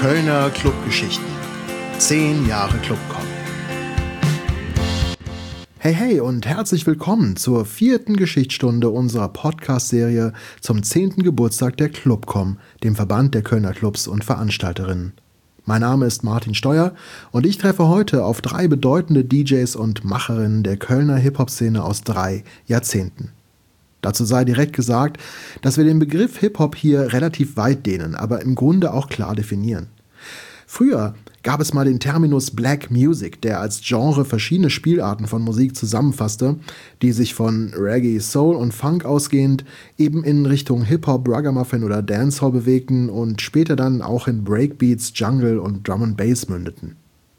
Kölner Clubgeschichten. 10 Jahre Clubcom. Hey und herzlich willkommen zur 4. Geschichtsstunde unserer Podcast-Serie zum 10. Geburtstag der Clubcom, dem Verband der Kölner Clubs und Veranstalterinnen. Mein Name ist Martin Steuer und ich treffe heute auf 3 bedeutende DJs und Macherinnen der Kölner Hip-Hop-Szene aus 3 Jahrzehnten. Dazu sei direkt gesagt, dass wir den Begriff Hip-Hop hier relativ weit dehnen, aber im Grunde auch klar definieren. Früher gab es mal den Terminus Black Music, der als Genre verschiedene Spielarten von Musik zusammenfasste, die sich von Reggae, Soul und Funk ausgehend eben in Richtung Hip-Hop, Ragamuffin oder Dancehall bewegten und später dann auch in Breakbeats, Jungle und Drum and Bass mündeten.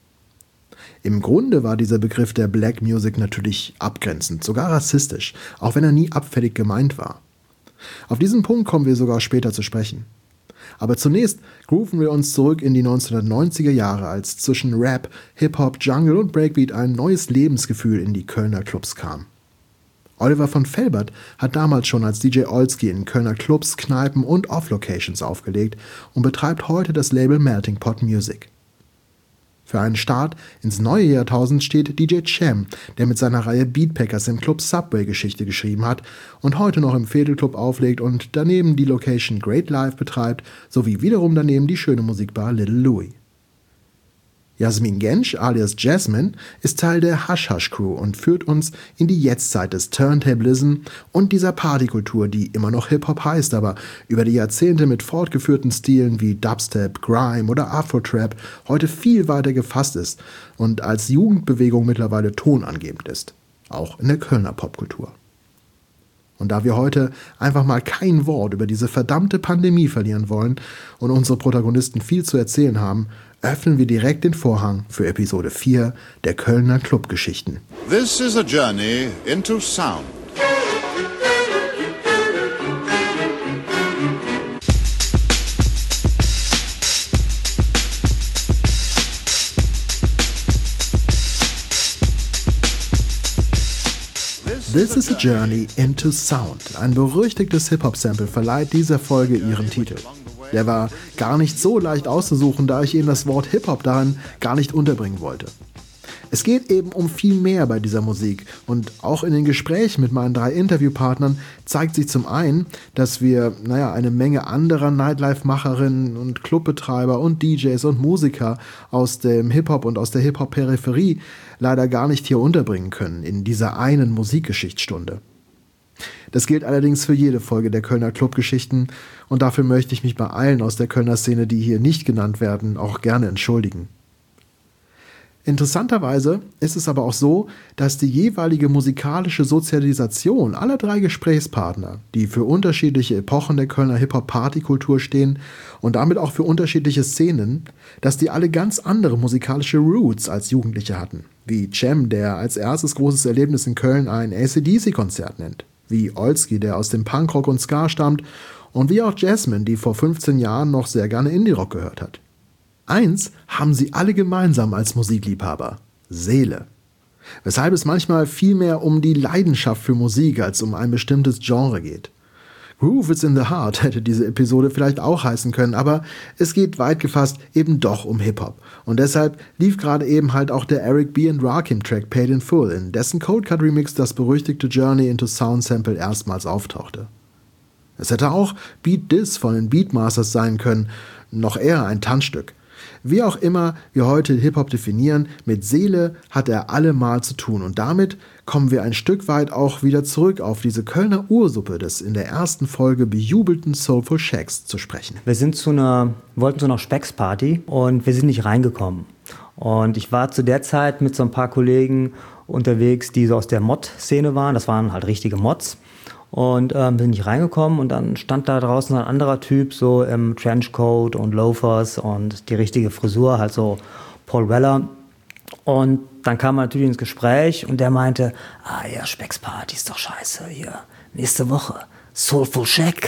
Im Grunde war dieser Begriff der Black Music natürlich abgrenzend, sogar rassistisch, auch wenn er nie abfällig gemeint war. Auf diesen Punkt kommen wir sogar später zu sprechen. Aber zunächst grooven wir uns zurück in die 1990er Jahre, als zwischen Rap, Hip-Hop, Jungle und Breakbeat ein neues Lebensgefühl in die Kölner Clubs kam. Oliver von Felbert hat damals schon als DJ Olski in Kölner Clubs, Kneipen und Off-Locations aufgelegt und betreibt heute das Label Melting Pot Music. Für einen Start ins neue Jahrtausend steht DJ Cem, der mit seiner Reihe Beatpackers im Club Subway Geschichte geschrieben hat und heute noch im Vedelclub auflegt und daneben die Location Great Life betreibt, sowie wiederum daneben die schöne Musikbar Little Louie. Jasmin Gensch alias Jasmine ist Teil der Hush Hush Crew und führt uns in die Jetztzeit des Turntablism und dieser Partykultur, die immer noch Hip-Hop heißt, aber über die Jahrzehnte mit fortgeführten Stilen wie Dubstep, Grime oder Afro-Trap heute viel weiter gefasst ist und als Jugendbewegung mittlerweile tonangebend ist, auch in der Kölner Popkultur. Und da wir heute einfach mal kein Wort über diese verdammte Pandemie verlieren wollen und unsere Protagonisten viel zu erzählen haben, öffnen wir direkt den Vorhang für Episode 4 der Kölner Clubgeschichten. This is a journey into sound. This is a Journey into Sound. Ein berüchtigtes Hip-Hop-Sample verleiht dieser Folge ihren Titel. Der war gar nicht so leicht auszusuchen, da ich eben das Wort Hip-Hop darin gar nicht unterbringen wollte. Es geht eben um viel mehr bei dieser Musik und auch in den Gesprächen mit meinen 3 Interviewpartnern zeigt sich zum einen, dass wir eine Menge anderer Nightlife-Macherinnen und Clubbetreiber und DJs und Musiker aus dem Hip-Hop und aus der Hip-Hop-Peripherie leider gar nicht hier unterbringen können in dieser einen Musikgeschichtsstunde. Das gilt allerdings für jede Folge der Kölner Clubgeschichten und dafür möchte ich mich bei allen aus der Kölner Szene, die hier nicht genannt werden, auch gerne entschuldigen. Interessanterweise ist es aber auch so, dass die jeweilige musikalische Sozialisation aller 3 Gesprächspartner, die für unterschiedliche Epochen der Kölner Hip-Hop-Partykultur stehen und damit auch für unterschiedliche Szenen, dass die alle ganz andere musikalische Roots als Jugendliche hatten. Wie Cem, der als erstes großes Erlebnis in Köln ein AC/DC-Konzert nennt. Wie Olski, der aus dem Punkrock und Ska stammt. Und wie auch Jasmine, die vor 15 Jahren noch sehr gerne Indie-Rock gehört hat. Eins haben sie alle gemeinsam als Musikliebhaber: Seele. Weshalb es manchmal viel mehr um die Leidenschaft für Musik als um ein bestimmtes Genre geht. Groove is in the Heart hätte diese Episode vielleicht auch heißen können, aber es geht weit gefasst eben doch um Hip-Hop. Und deshalb lief gerade eben halt auch der Eric B. and Rakim Track Paid in Full, in dessen Cold Cut Remix das berüchtigte Journey into Sound Sample erstmals auftauchte. Es hätte auch Beat This von den Beatmasters sein können, noch eher ein Tanzstück. Wie auch immer wir heute Hip-Hop definieren, mit Seele hat er allemal zu tun. Und damit kommen wir ein Stück weit auch wieder zurück auf diese Kölner Ursuppe des in der ersten Folge bejubelten Soulful Shacks zu sprechen. Wir wollten zu einer Specksparty und wir sind nicht reingekommen. Und ich war zu der Zeit mit so ein paar Kollegen unterwegs, die so aus der Mod-Szene waren. Das waren halt richtige Mods. Und bin nicht reingekommen und dann stand da draußen ein anderer Typ so im Trenchcoat und Loafers und die richtige Frisur, halt so Paul Weller. Und dann kam er natürlich ins Gespräch und der meinte, ja, Specksparty ist doch scheiße hier, nächste Woche, Soulful Shack.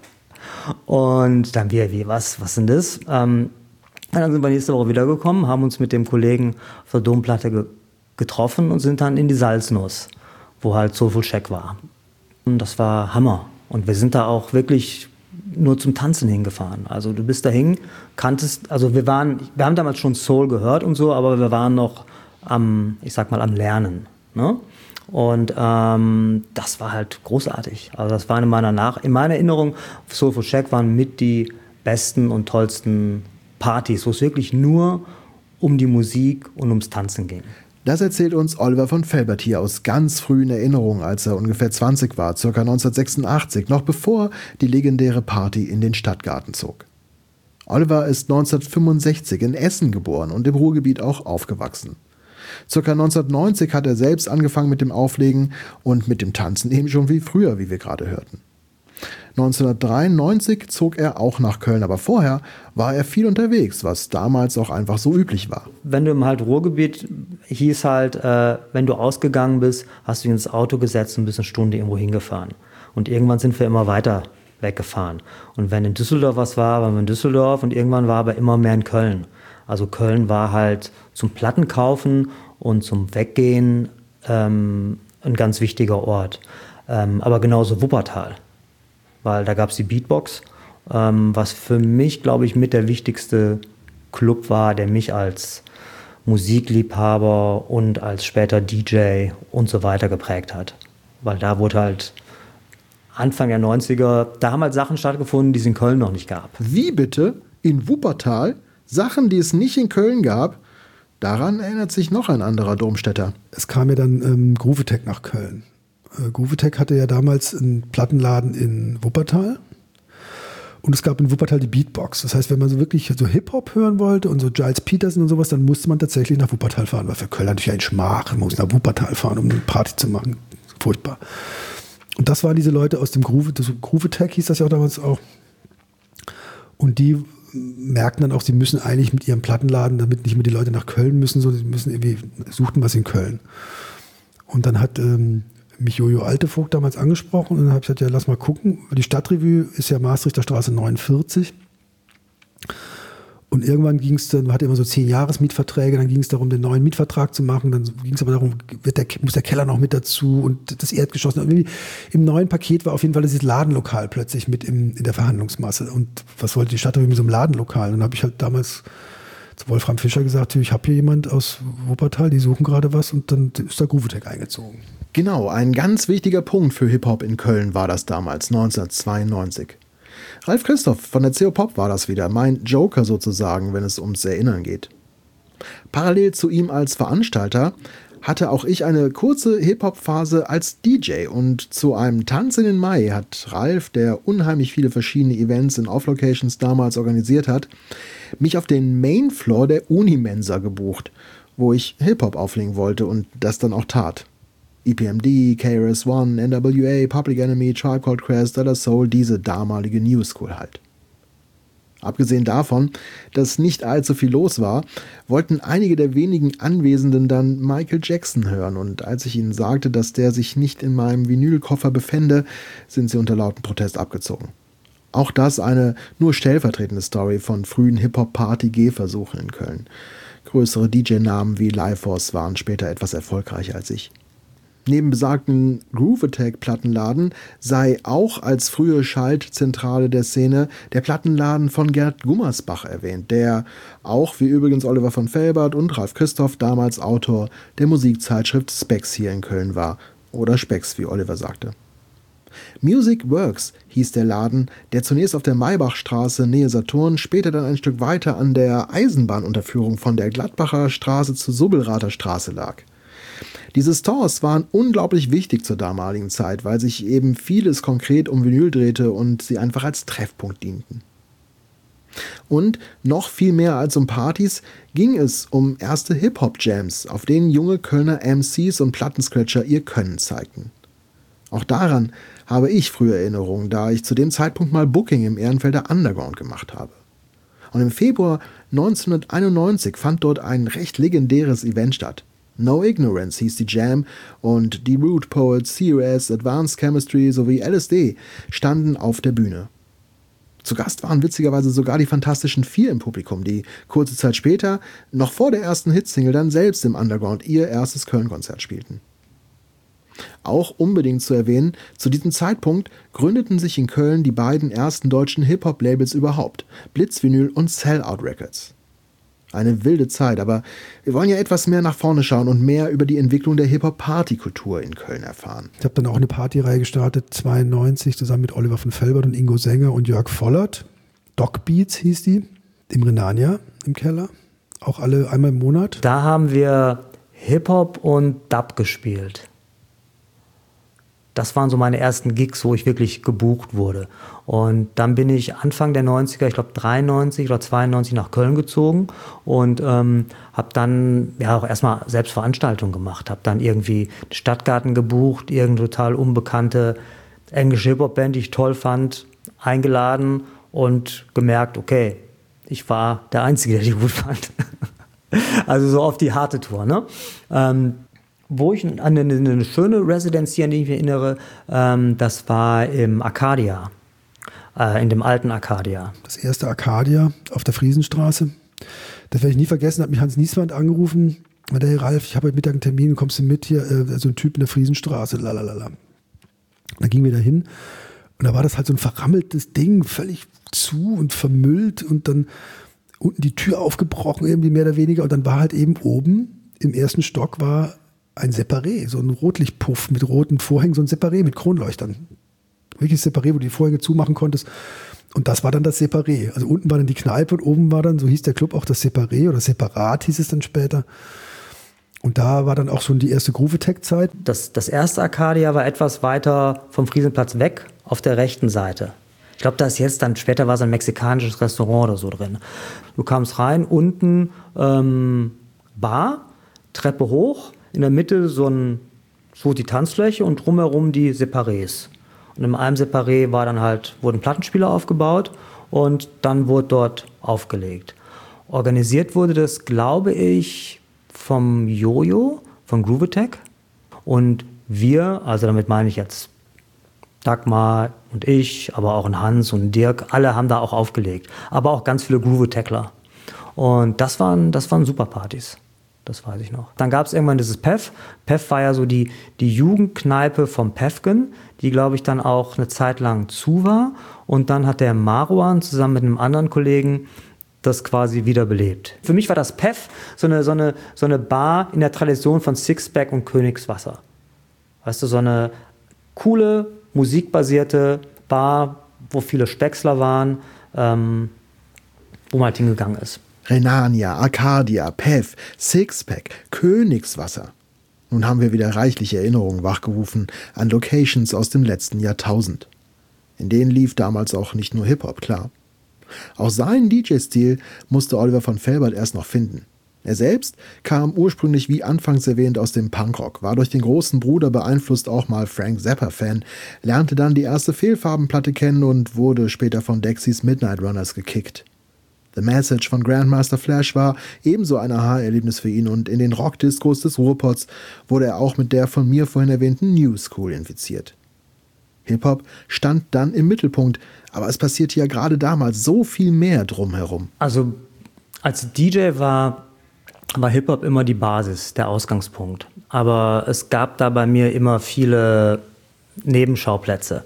Und dann was denn das? Dann sind wir nächste Woche wiedergekommen, haben uns mit dem Kollegen auf der Domplatte getroffen und sind dann in die Salznuss, wo halt Soulful Shack war. Und das war Hammer. Und wir sind da auch wirklich nur zum Tanzen hingefahren. Also du bist dahin, also wir haben damals schon Soul gehört und so, aber wir waren noch am Lernen. Ne? Und das war halt großartig. Also das war in meiner Erinnerung, Soulful Shack waren mit die besten und tollsten Partys, wo es wirklich nur um die Musik und ums Tanzen ging. Das erzählt uns Oliver von Felbert hier aus ganz frühen Erinnerungen, als er ungefähr 20 war, ca. 1986, noch bevor die legendäre Party in den Stadtgarten zog. Oliver ist 1965 in Essen geboren und im Ruhrgebiet auch aufgewachsen. Circa 1990 hat er selbst angefangen mit dem Auflegen und mit dem Tanzen eben schon wie früher, wie wir gerade hörten. 1993 zog er auch nach Köln, aber vorher war er viel unterwegs, was damals auch einfach so üblich war. Wenn du im Ruhrgebiet hieß halt, wenn du ausgegangen bist, hast du dich ins Auto gesetzt und bist eine Stunde irgendwo hingefahren. Und irgendwann sind wir immer weiter weggefahren. Und wenn in Düsseldorf was war, waren wir in Düsseldorf und irgendwann war aber immer mehr in Köln. Also Köln war halt zum Plattenkaufen und zum Weggehen ein ganz wichtiger Ort. Aber genauso Wuppertal. Weil da gab es die Beatbox, was für mich, glaube ich, mit der wichtigste Club war, der mich als Musikliebhaber und als später DJ und so weiter geprägt hat. Weil da wurde halt Anfang der 90er, da haben halt Sachen stattgefunden, die es in Köln noch nicht gab. Wie bitte? In Wuppertal? Sachen, die es nicht in Köln gab? Daran erinnert sich noch ein anderer Domstädter. Es kam ja dann Groovetech nach Köln. Groovetech hatte ja damals einen Plattenladen in Wuppertal und es gab in Wuppertal die Beatbox. Das heißt, wenn man so wirklich so Hip-Hop hören wollte und so Giles Peterson und sowas, dann musste man tatsächlich nach Wuppertal fahren, weil für Köln natürlich ein Schmach, man muss nach Wuppertal fahren, um eine Party zu machen. Furchtbar. Und das waren diese Leute aus dem Groovetech, hieß das ja auch damals auch. Und die merkten dann auch, sie müssen eigentlich mit ihrem Plattenladen, damit nicht mehr die Leute nach Köln müssen, sondern sie müssen irgendwie suchten was in Köln. Und dann hat mich Jojo Altevogt damals angesprochen und dann habe ich gesagt, ja, lass mal gucken. Die Stadtrevue ist ja Maastrichter Straße 49. Und irgendwann ging es dann, man hatte immer so 10 Jahresmietverträge, dann ging es darum, den neuen Mietvertrag zu machen, dann ging es aber darum, muss der Keller noch mit dazu und das Erdgeschoss. Und irgendwie im neuen Paket war auf jeden Fall dieses Ladenlokal plötzlich mit in der Verhandlungsmasse. Und was wollte die Stadtrevue mit so einem Ladenlokal? Und dann habe ich halt damals zu Wolfram Fischer gesagt, ich habe hier jemand aus Wuppertal, die suchen gerade was und dann ist da Groovetech eingezogen. Genau, ein ganz wichtiger Punkt für Hip-Hop in Köln war das damals, 1992. Ralf Christoph von der CO Pop war das wieder, mein Joker sozusagen, wenn es ums Erinnern geht. Parallel zu ihm als Veranstalter hatte auch ich eine kurze Hip-Hop-Phase als DJ und zu einem Tanz in den Mai hat Ralf, der unheimlich viele verschiedene Events in Off-Locations damals organisiert hat, mich auf den Main-Floor der Unimensa gebucht, wo ich Hip-Hop auflegen wollte und das dann auch tat. EPMD, KRS-One, NWA, Public Enemy, Tribe Called Quest, De La Soul, diese damalige New School halt. Abgesehen davon, dass nicht allzu viel los war, wollten einige der wenigen Anwesenden dann Michael Jackson hören und als ich ihnen sagte, dass der sich nicht in meinem Vinylkoffer befände, sind sie unter lautem Protest abgezogen. Auch das eine nur stellvertretende Story von frühen Hip-Hop-Party-Gehversuchen in Köln. Größere DJ-Namen wie Lifeforce waren später etwas erfolgreicher als ich. Neben besagten Groovetech-Plattenladen sei auch als frühe Schaltzentrale der Szene der Plattenladen von Gerd Gummersbach erwähnt, der auch, wie übrigens Oliver von Felbert und Ralf Christoph, damals Autor der Musikzeitschrift Spex hier in Köln war. Oder Spex, wie Oliver sagte. Music Works hieß der Laden, der zunächst auf der Maybachstraße Nähe Saturn, später dann ein Stück weiter an der Eisenbahnunterführung von der Gladbacher Straße zur Subbelrather Straße lag. Diese Stores waren unglaublich wichtig zur damaligen Zeit, weil sich eben vieles konkret um Vinyl drehte und sie einfach als Treffpunkt dienten. Und noch viel mehr als um Partys ging es um erste Hip-Hop-Jams, auf denen junge Kölner MCs und Plattenscratcher ihr Können zeigten. Auch daran habe ich frühe Erinnerungen, da ich zu dem Zeitpunkt mal Booking im Ehrenfelder Underground gemacht habe. Und im Februar 1991 fand dort ein recht legendäres Event statt. No Ignorance hieß die Jam und die Root Poets, COS, Advanced Chemistry sowie LSD standen auf der Bühne. Zu Gast waren witzigerweise sogar die Fantastischen Vier im Publikum, die kurze Zeit später, noch vor der ersten Hitsingle, dann selbst im Underground ihr erstes Köln-Konzert spielten. Auch unbedingt zu erwähnen, zu diesem Zeitpunkt gründeten sich in Köln die beiden ersten deutschen Hip-Hop-Labels überhaupt, Blitzvinyl und Sellout Records. Eine wilde Zeit, aber wir wollen ja etwas mehr nach vorne schauen und mehr über die Entwicklung der Hip-Hop-Partykultur in Köln erfahren. Ich habe dann auch eine Partyreihe gestartet, 92, zusammen mit Oliver von Felbert und Ingo Sänger und Jörg Vollert. Doc Beats hieß die, im Renania im Keller. Auch alle einmal im Monat. Da haben wir Hip-Hop und Dub gespielt. Das waren so meine ersten Gigs, wo ich wirklich gebucht wurde. Und dann bin ich Anfang der 90er, ich glaube 93 oder 92 nach Köln gezogen und habe dann ja auch erstmal selbst Veranstaltungen gemacht. Habe dann irgendwie den Stadtgarten gebucht, irgendeine total unbekannte englische Hip-Hop-Band, die ich toll fand, eingeladen und gemerkt, okay, ich war der Einzige, der die gut fand. Also so auf die harte Tour, ne? Wo ich an eine schöne Residenz hier, an die ich mich erinnere, das war im Arcadia, in dem alten Arcadia. Das erste Arcadia auf der Friesenstraße. Das werde ich nie vergessen, hat mich Hans Nieswand angerufen. Der Herr Ralf, ich habe heute Mittag einen Termin, kommst du mit hier? So ein Typ in der Friesenstraße, lalalala. Da gingen wir da hin und da war das halt so ein verrammeltes Ding, völlig zu und vermüllt und dann unten die Tür aufgebrochen, irgendwie mehr oder weniger. Und dann war halt eben oben im ersten Stock war ein Separé, so ein Rotlichtpuff mit roten Vorhängen, so ein Separé mit Kronleuchtern. Wirklich Separé, wo du die Vorhänge zumachen konntest. Und das war dann das Separé. Also unten war dann die Kneipe und oben war dann, so hieß der Club auch, das Separé oder Separat hieß es dann später. Und da war dann auch schon die erste Groove-Attack-Zeit. Das erste Arcadia war etwas weiter vom Friesenplatz weg, auf der rechten Seite. Ich glaube, da ist jetzt dann, später war so ein mexikanisches Restaurant oder so drin. Du kamst rein, unten Bar, Treppe hoch, in der Mitte so die Tanzfläche und drumherum die Separés. Und in einem Separé wurden Plattenspieler aufgebaut und dann wurde dort aufgelegt. Organisiert wurde das, glaube ich, vom Jojo, von Groove Attack. Und wir, also damit meine ich jetzt Dagmar und ich, aber auch ein Hans und ein Dirk, alle haben da auch aufgelegt. Aber auch ganz viele Groove Attackler. Und das waren super Partys. Das weiß ich noch. Dann gab es irgendwann dieses PEF. PEF war ja so die Jugendkneipe vom Pefken, die, glaube ich, dann auch eine Zeit lang zu war. Und dann hat der Marwan zusammen mit einem anderen Kollegen das quasi wiederbelebt. Für mich war das PEF so eine Bar in der Tradition von Sixpack und Königswasser. Weißt du, so eine coole, musikbasierte Bar, wo viele Späcksler waren, wo man halt hingegangen ist. Renania, Arcadia, PEF, Sixpack, Königswasser. Nun haben wir wieder reichliche Erinnerungen wachgerufen an Locations aus dem letzten Jahrtausend. In denen lief damals auch nicht nur Hip-Hop, klar. Auch seinen DJ-Stil musste Oliver von Felbert erst noch finden. Er selbst kam ursprünglich, wie anfangs erwähnt, aus dem Punkrock, war durch den großen Bruder beeinflusst auch mal Frank Zappa-Fan, lernte dann die erste Fehlfarbenplatte kennen und wurde später von Dexys Midnight Runners gekickt. The Message von Grandmaster Flash war ebenso ein Aha-Erlebnis für ihn und in den Rockdiscos des Ruhrpots wurde er auch mit der von mir vorhin erwähnten New School infiziert. Hip-Hop stand dann im Mittelpunkt, aber es passierte ja gerade damals so viel mehr drumherum. Also als DJ war Hip-Hop immer die Basis, der Ausgangspunkt. Aber es gab da bei mir immer viele Nebenschauplätze,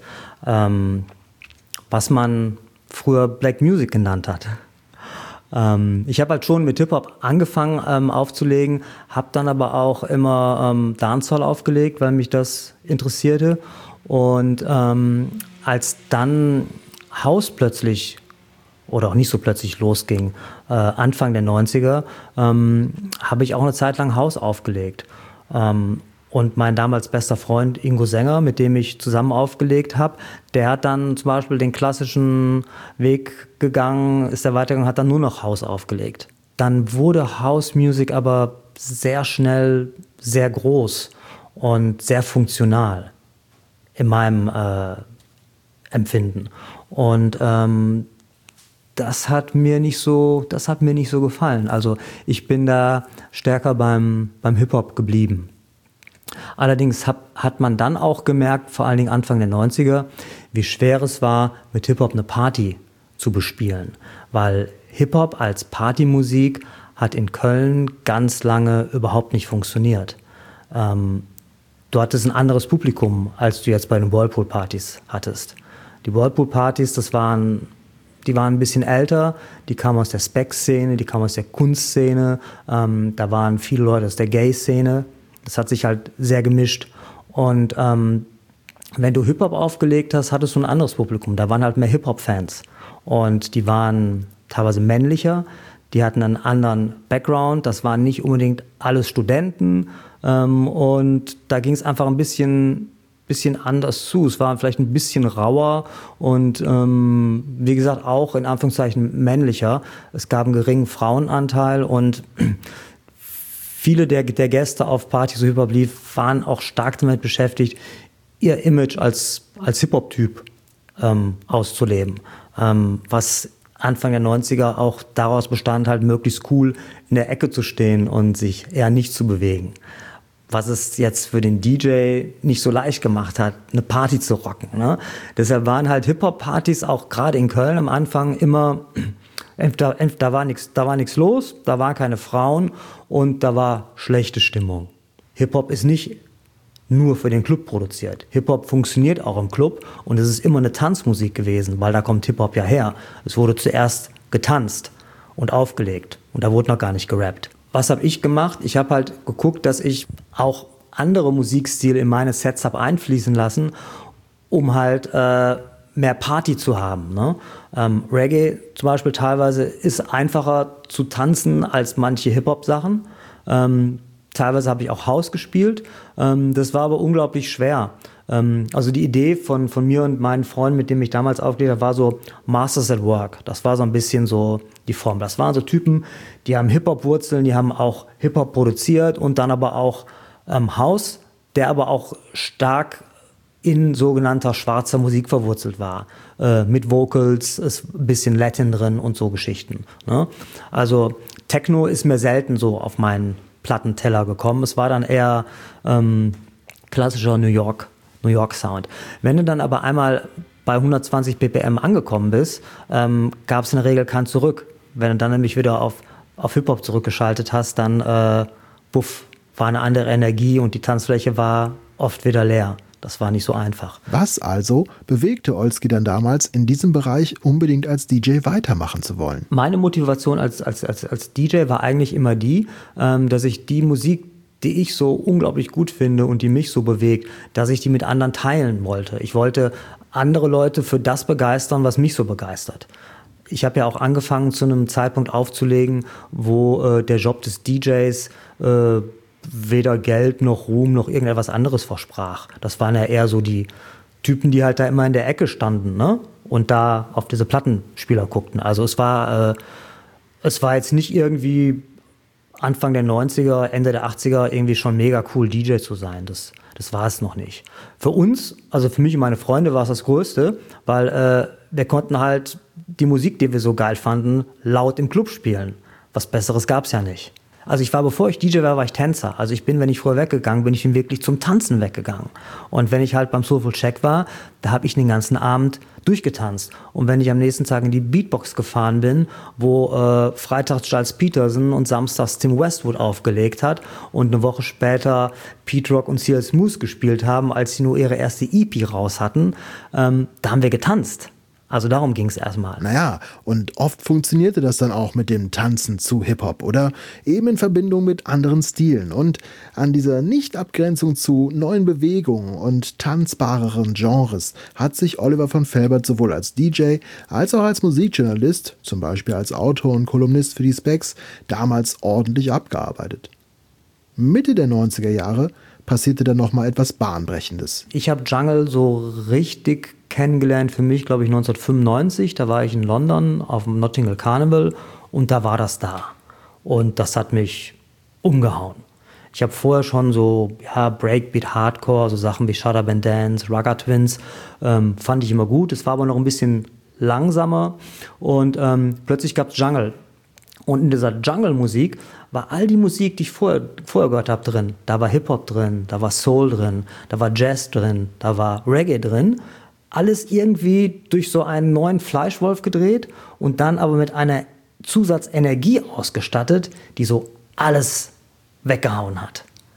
was man früher Black Music genannt hat. Ich habe halt schon mit Hip-Hop angefangen aufzulegen, habe dann aber auch immer Dancehall aufgelegt, weil mich das interessierte. Und als dann House plötzlich oder auch nicht so plötzlich losging, Anfang der 90er, habe ich auch eine Zeit lang House aufgelegt. Und mein damals bester Freund Ingo Sänger, mit dem ich zusammen aufgelegt habe, der hat dann zum Beispiel den klassischen Weg gegangen, ist er weitergegangen, hat dann nur noch House aufgelegt. Dann wurde House Music aber sehr schnell sehr groß und sehr funktional in meinem Empfinden. Und das hat mir nicht so gefallen. Also ich bin da stärker beim Hip-Hop geblieben. Allerdings hat man dann auch gemerkt, vor allen Dingen Anfang der 90er, wie schwer es war, mit Hip-Hop eine Party zu bespielen. Weil Hip-Hop als Partymusik hat in Köln ganz lange überhaupt nicht funktioniert. du hattest ein anderes Publikum, als du jetzt bei den Whirlpool-Partys hattest. Die Whirlpool-Partys, die waren ein bisschen älter, die kamen aus der Spec-Szene, die kamen aus der Kunstszene, da waren viele Leute aus der Gay-Szene. Das hat sich halt sehr gemischt. Und wenn du Hip-Hop aufgelegt hast, hattest du ein anderes Publikum. Da waren halt mehr Hip-Hop-Fans. Und die waren teilweise männlicher, die hatten einen anderen Background. Das waren nicht unbedingt alles Studenten. Und da ging es einfach ein bisschen anders zu. Es war vielleicht ein bisschen rauer und wie gesagt auch in Anführungszeichen männlicher. Es gab einen geringen Frauenanteil und viele der Gäste auf Partys, so Hip-Hop lief, waren auch stark damit beschäftigt, ihr Image als Hip-Hop-Typ auszuleben. Was Anfang der 90er auch daraus bestand, halt möglichst cool in der Ecke zu stehen und sich eher nicht zu bewegen. Was es jetzt für den DJ nicht so leicht gemacht hat, eine Party zu rocken. Ne? Deshalb waren halt Hip-Hop-Partys auch gerade in Köln am Anfang immer, da war nichts los, da waren keine Frauen und da war schlechte Stimmung. Hip-Hop ist nicht nur für den Club produziert. Hip-Hop funktioniert auch im Club und es ist immer eine Tanzmusik gewesen, weil da kommt Hip-Hop ja her. Es wurde zuerst getanzt und aufgelegt und da wurde noch gar nicht gerappt. Was habe ich gemacht? Ich habe halt geguckt, dass ich auch andere Musikstile in meine Sets habe einfließen lassen, um halt mehr Party zu haben. Ne? Reggae zum Beispiel teilweise ist einfacher zu tanzen als manche Hip-Hop-Sachen. Teilweise habe ich auch House gespielt. Das war aber unglaublich schwer. Also die Idee von mir und meinen Freunden, mit denen ich damals aufgelegt habe, war so Masters at Work. Das war so ein bisschen so die Form. Das waren so Typen, die haben Hip-Hop-Wurzeln, die haben auch Hip-Hop produziert und dann aber auch House, der aber auch stark in sogenannter schwarzer Musik verwurzelt war. Mit Vocals, ist ein bisschen Latin drin und so Geschichten. Ne? Also Techno ist mir selten so auf meinen Plattenteller gekommen. Es war dann eher klassischer New York Sound. Wenn du dann aber einmal bei 120 ppm angekommen bist, gab es in der Regel kein Zurück. Wenn du dann nämlich wieder auf Hip-Hop zurückgeschaltet hast, dann war eine andere Energie und die Tanzfläche war oft wieder leer. Das war nicht so einfach. Was also bewegte Olski dann damals, in diesem Bereich unbedingt als DJ weitermachen zu wollen? Meine Motivation als DJ war eigentlich immer die, dass ich die Musik, die ich so unglaublich gut finde und die mich so bewegt, dass ich die mit anderen teilen wollte. Ich wollte andere Leute für das begeistern, was mich so begeistert. Ich habe ja auch angefangen, zu einem Zeitpunkt aufzulegen, wo der Job des DJs weder Geld noch Ruhm noch irgendetwas anderes versprach. Das waren ja eher so die Typen, die halt da immer in der Ecke standen, ne? Und da auf diese Plattenspieler guckten. Also es war jetzt nicht irgendwie Anfang der 90er, Ende der 80er irgendwie schon mega cool DJ zu sein. Das war es noch nicht. Für uns, also für mich und meine Freunde war es das Größte, weil wir konnten halt die Musik, die wir so geil fanden, laut im Club spielen. Was Besseres gab's ja nicht. Also bevor ich DJ war ich Tänzer. Also wenn ich früher weggegangen bin, ich wirklich zum Tanzen weggegangen. Und wenn ich halt beim Soulful Check war, da habe ich den ganzen Abend durchgetanzt. Und wenn ich am nächsten Tag in die Beatbox gefahren bin, wo freitags Giles Peterson und samstags Tim Westwood aufgelegt hat und eine Woche später Pete Rock und C.L. Smooth gespielt haben, als sie nur ihre erste EP raus hatten, da haben wir getanzt. Also darum ging es erstmal. Naja, und oft funktionierte das dann auch mit dem Tanzen zu Hip-Hop oder eben in Verbindung mit anderen Stilen. Und an dieser Nicht-Abgrenzung zu neuen Bewegungen und tanzbareren Genres hat sich Oliver von Felbert sowohl als DJ als auch als Musikjournalist, zum Beispiel als Autor und Kolumnist für die Specs, damals ordentlich abgearbeitet. Mitte der 90er Jahre passierte dann nochmal etwas Bahnbrechendes. Ich habe Jungle so richtig kennengelernt für mich, glaube ich, 1995. Da war ich in London auf dem Notting Hill Carnival und da war das da. Und das hat mich umgehauen. Ich habe vorher schon so Breakbeat, Hardcore, so Sachen wie Shut Up and Dance, Rugger Twins, fand ich immer gut. Es war aber noch ein bisschen langsamer und plötzlich gab es Jungle. Und in dieser Jungle-Musik war all die Musik, die ich vorher gehört habe, drin. Da war Hip-Hop drin, da war Soul drin, da war Jazz drin, da war Reggae drin. Alles irgendwie durch so einen neuen Fleischwolf gedreht und dann aber mit einer Zusatzenergie ausgestattet, die so alles weggehauen hat.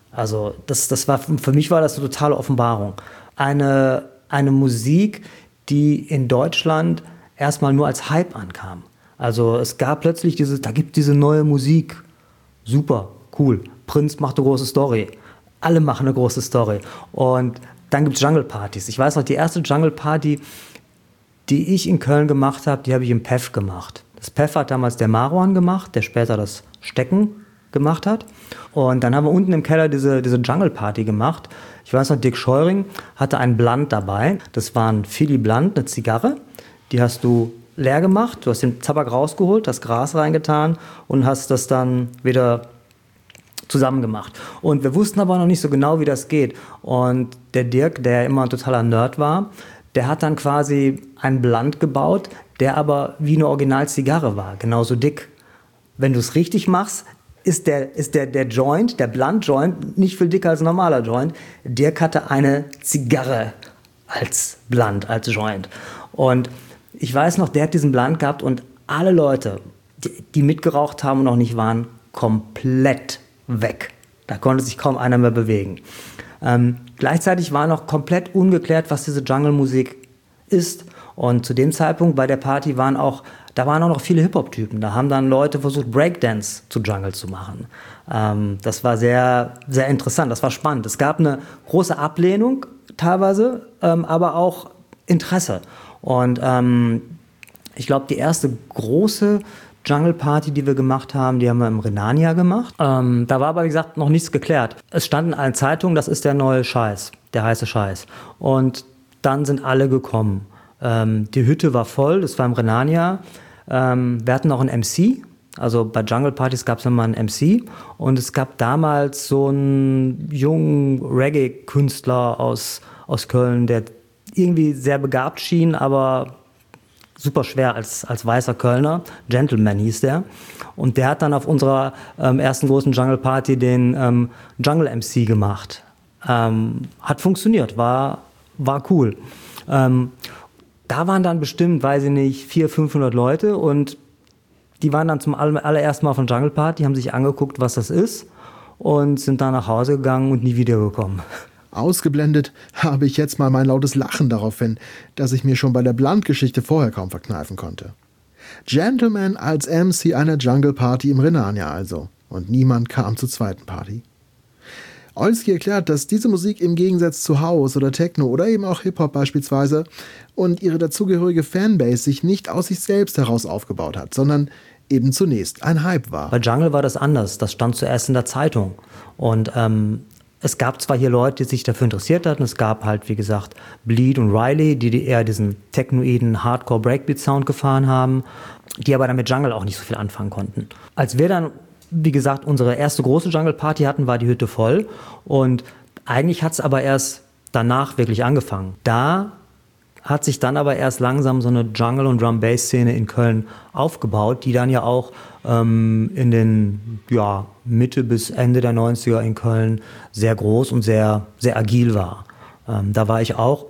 Also das war, für mich war das eine totale Offenbarung. Eine Musik, die in Deutschland erstmal nur als Hype ankam. Also es gab plötzlich da gibt diese neue Musik. Super, cool. Prinz macht eine große Story. Alle machen eine große Story. Und dann gibt es Jungle-Partys. Ich weiß noch, die erste Jungle-Party, die ich in Köln gemacht habe, die habe ich im PEF gemacht. Das PEF hat damals der Marwan gemacht, der später das Stecken gemacht hat. Und dann haben wir unten im Keller diese Jungle-Party gemacht. Ich weiß noch, Dick Scheuring hatte einen Blunt dabei. Das war ein Philly Blunt, eine Zigarre. Die hast du leer gemacht, du hast den Tabak rausgeholt, das Gras reingetan und hast das dann wieder zusammen gemacht. Und wir wussten aber noch nicht so genau, wie das geht. Und der Dirk, der immer ein totaler Nerd war, der hat dann quasi einen Blunt gebaut, der aber wie eine Original-Zigarre war, genauso dick. Wenn du es richtig machst, ist der Joint, der Blunt-Joint, nicht viel dicker als ein normaler Joint. Dirk hatte eine Zigarre als Blunt, als Joint. Und ich weiß noch, der hat diesen Blunt gehabt und alle Leute, die mitgeraucht haben und noch nicht waren, komplett weg. Da konnte sich kaum einer mehr bewegen. Gleichzeitig war noch komplett ungeklärt, was diese Jungle-Musik ist. Und zu dem Zeitpunkt bei der Party waren auch noch viele Hip-Hop-Typen. Da haben dann Leute versucht, Breakdance zu Jungle zu machen. Das war sehr, sehr interessant, das war spannend. Es gab eine große Ablehnung teilweise, aber auch Interesse. Und ich glaube, die erste große Jungle-Party, die wir gemacht haben, die haben wir im Renania gemacht. Da war aber, wie gesagt, noch nichts geklärt. Es stand in allen Zeitungen, das ist der neue Scheiß, der heiße Scheiß. Und dann sind alle gekommen. Die Hütte war voll, das war im Renania. Wir hatten auch einen MC, also bei Jungle-Partys gab es immer einen MC. Und es gab damals so einen jungen Reggae-Künstler aus Köln, der irgendwie sehr begabt schien, aber super schwer als weißer Kölner. Gentleman hieß der. Und der hat dann auf unserer ersten großen Jungle-Party den Jungle-MC gemacht. Hat funktioniert, war cool. Da waren dann bestimmt, weiß ich nicht, 400, 500 Leute und die waren dann zum allerersten Mal von Jungle Party, haben sich angeguckt, was das ist und sind dann nach Hause gegangen und nie wiedergekommen. Ausgeblendet habe ich jetzt mal mein lautes Lachen darauf hin, dass ich mir schon bei der Blunt-Geschichte vorher kaum verkneifen konnte. Gentleman als MC einer Jungle Party im Renania also. Und niemand kam zur zweiten Party. Olski erklärt, dass diese Musik im Gegensatz zu House oder Techno oder eben auch Hip-Hop beispielsweise und ihre dazugehörige Fanbase sich nicht aus sich selbst heraus aufgebaut hat, sondern eben zunächst ein Hype war. Bei Jungle war das anders. Das stand zuerst in der Zeitung. Und es gab zwar hier Leute, die sich dafür interessiert hatten. Es gab halt, wie gesagt, Bleed und Riley, die eher diesen technoiden Hardcore-Breakbeat-Sound gefahren haben, die aber dann mit Jungle auch nicht so viel anfangen konnten. Als wir dann, wie gesagt, unsere erste große Jungle-Party hatten, war die Hütte voll. Und eigentlich hat es aber erst danach wirklich angefangen. Da hat sich dann aber erst langsam so eine Jungle- und Drum-Bass-Szene in Köln aufgebaut, die dann ja auch in den Mitte bis Ende der 90er in Köln sehr groß und sehr, sehr agil war. Da war ich auch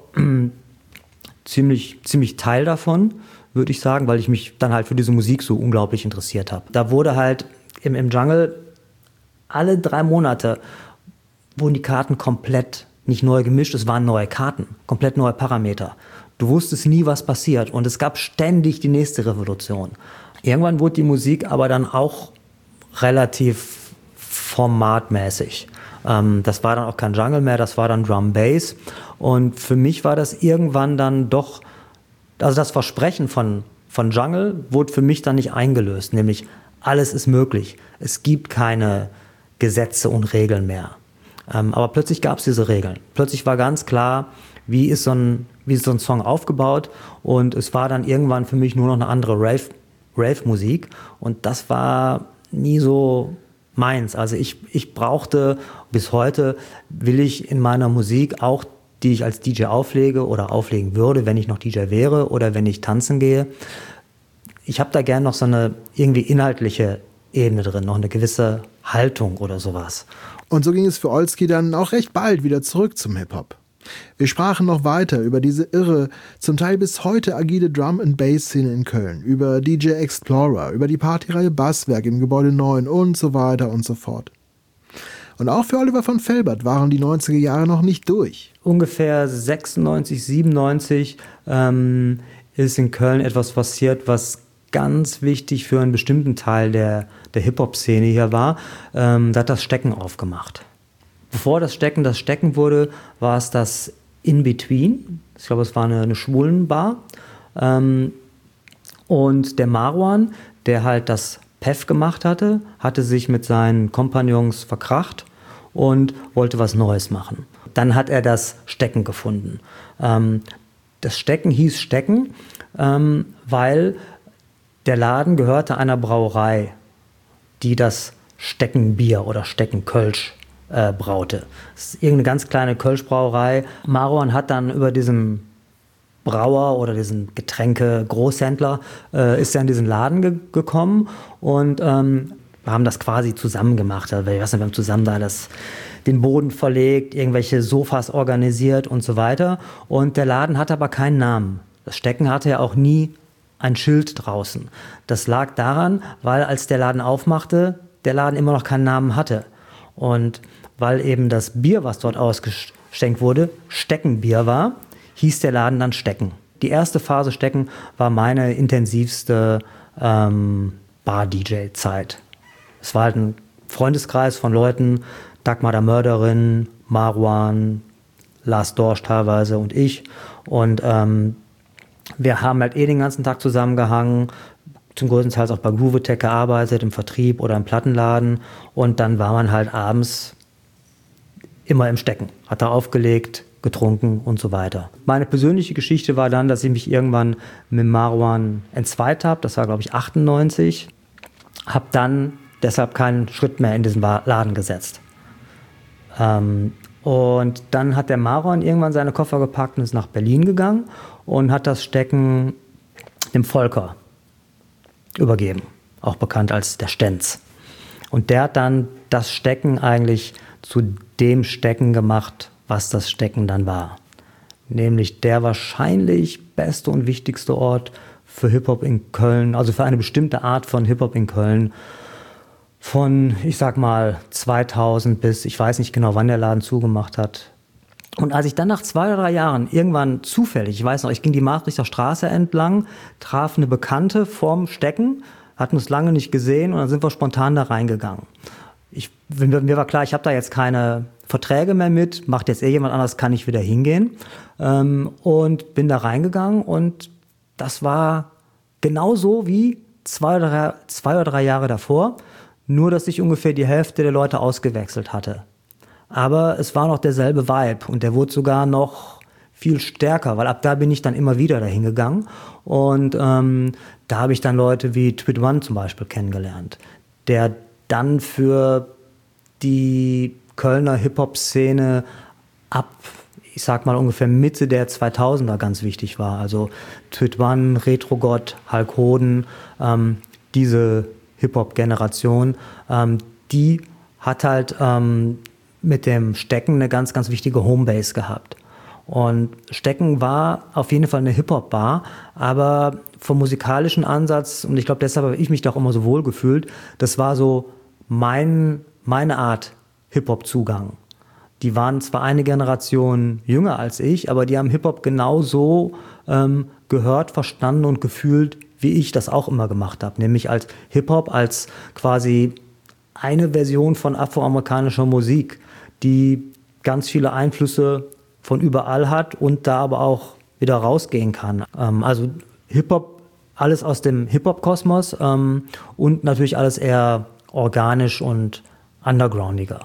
ziemlich Teil davon, würde ich sagen, weil ich mich dann halt für diese Musik so unglaublich interessiert habe. Da wurde halt im Jungle alle 3 Monate wurden die Karten komplett nicht neu gemischt, es waren neue Karten, komplett neue Parameter. Du wusstest nie, was passiert und es gab ständig die nächste Revolution. Irgendwann wurde die Musik aber dann auch relativ formatmäßig. Das war dann auch kein Jungle mehr, das war dann Drum Bass. Und für mich war das irgendwann dann doch, also das Versprechen von Jungle wurde für mich dann nicht eingelöst, nämlich alles ist möglich. Es gibt keine Gesetze und Regeln mehr. Aber plötzlich gab es diese Regeln. Plötzlich war ganz klar, wie ist so ein Song aufgebaut. Und es war dann irgendwann für mich nur noch eine andere Rave-Musik. Und das war nie so meins. Also ich brauchte, bis heute will ich in meiner Musik auch, die ich als DJ auflege oder auflegen würde, wenn ich noch DJ wäre oder wenn ich tanzen gehe, ich habe da gern noch so eine irgendwie inhaltliche Ebene drin, noch eine gewisse Haltung oder sowas. Und so ging es für Olski dann auch recht bald wieder zurück zum Hip-Hop. Wir sprachen noch weiter über diese irre, zum Teil bis heute agile Drum-and-Bass-Szene in Köln, über DJ Explorer, über die Partyreihe Basswerk im Gebäude 9 und so weiter und so fort. Und auch für Oliver von Felbert waren die 90er Jahre noch nicht durch. Ungefähr 96, 97 ist in Köln etwas passiert, was ganz wichtig für einen bestimmten Teil der Hip-Hop-Szene hier war. Da hat das Stecken aufgemacht. Bevor das Stecken wurde, war es das In-Between. Ich glaube, es war eine Schwulenbar. Und der Marwan, der halt das PEF gemacht hatte sich mit seinen Kompagnons verkracht und wollte was Neues machen. Dann hat er das Stecken gefunden. Das Stecken hieß Stecken, weil der Laden gehörte einer Brauerei, die das Steckenbier oder Steckenkölsch braute. Das ist irgendeine ganz kleine Kölschbrauerei. Marwan hat dann über diesen Brauer oder diesen Getränke-Großhändler ist er in diesen Laden gekommen und wir haben das quasi zusammen gemacht. Also, wir haben zusammen da den Boden verlegt, irgendwelche Sofas organisiert und so weiter. Und der Laden hatte aber keinen Namen. Das Stecken hatte ja auch nie ein Schild draußen. Das lag daran, weil als der Laden aufmachte, der Laden immer noch keinen Namen hatte. Und weil eben das Bier, was dort ausgeschenkt wurde, Steckenbier war, hieß der Laden dann Stecken. Die erste Phase Stecken war meine intensivste Bar-DJ-Zeit. Es war halt ein Freundeskreis von Leuten, Dagmar der Mörderin, Marwan, Lars Dorsch teilweise und ich. Und wir haben halt den ganzen Tag zusammengehangen, zum größten Teil auch bei Groovetech gearbeitet, im Vertrieb oder im Plattenladen. Und dann war man halt abends immer im Stecken, hat da aufgelegt, getrunken und so weiter. Meine persönliche Geschichte war dann, dass ich mich irgendwann mit Marwan entzweit habe. Das war, glaube ich, 98. Habe dann deshalb keinen Schritt mehr in diesen Laden gesetzt. Und dann hat der Marwan irgendwann seine Koffer gepackt und ist nach Berlin gegangen und hat das Stecken dem Volker übergeben. Auch bekannt als der Stenz. Und der hat dann das Stecken eigentlich zu dem Stecken gemacht, was das Stecken dann war. Nämlich der wahrscheinlich beste und wichtigste Ort für Hip-Hop in Köln, also für eine bestimmte Art von Hip-Hop in Köln, von, ich sag mal, 2000 bis, ich weiß nicht genau, wann der Laden zugemacht hat. Und als ich dann nach 2 oder 3 Jahren irgendwann zufällig, ich weiß noch, ich ging die Maastrichter Straße entlang, traf eine Bekannte vorm Stecken, hatten uns lange nicht gesehen und dann sind wir spontan da reingegangen. Mir war klar, ich habe da jetzt keine Verträge mehr mit, macht jetzt jemand anders, kann ich wieder hingehen. Und bin da reingegangen und das war genauso wie 2 oder 3 Jahre davor, nur dass ich ungefähr die Hälfte der Leute ausgewechselt hatte. Aber es war noch derselbe Vibe und der wurde sogar noch viel stärker, weil ab da bin ich dann immer wieder dahin gegangen und da habe ich dann Leute wie Twit One zum Beispiel kennengelernt, der dann für die Kölner Hip-Hop-Szene ab, ich sag mal ungefähr Mitte der 2000er ganz wichtig war. Also Twit One, Retrogott, Hulk Hoden, diese Hip-Hop-Generation, die hat halt mit dem Stecken eine ganz, ganz wichtige Homebase gehabt. Und Stecken war auf jeden Fall eine Hip-Hop-Bar, aber vom musikalischen Ansatz, und ich glaube, deshalb habe ich mich da auch immer so wohl gefühlt, das war so meine Art Hip-Hop-Zugang. Die waren zwar eine Generation jünger als ich, aber die haben Hip-Hop genauso gehört, verstanden und gefühlt, wie ich das auch immer gemacht habe. Nämlich als Hip-Hop, als quasi eine Version von afroamerikanischer Musik, die ganz viele Einflüsse von überall hat und da aber auch wieder rausgehen kann. Also Hip-Hop, alles aus dem Hip-Hop-Kosmos und natürlich alles eher organisch und undergroundiger.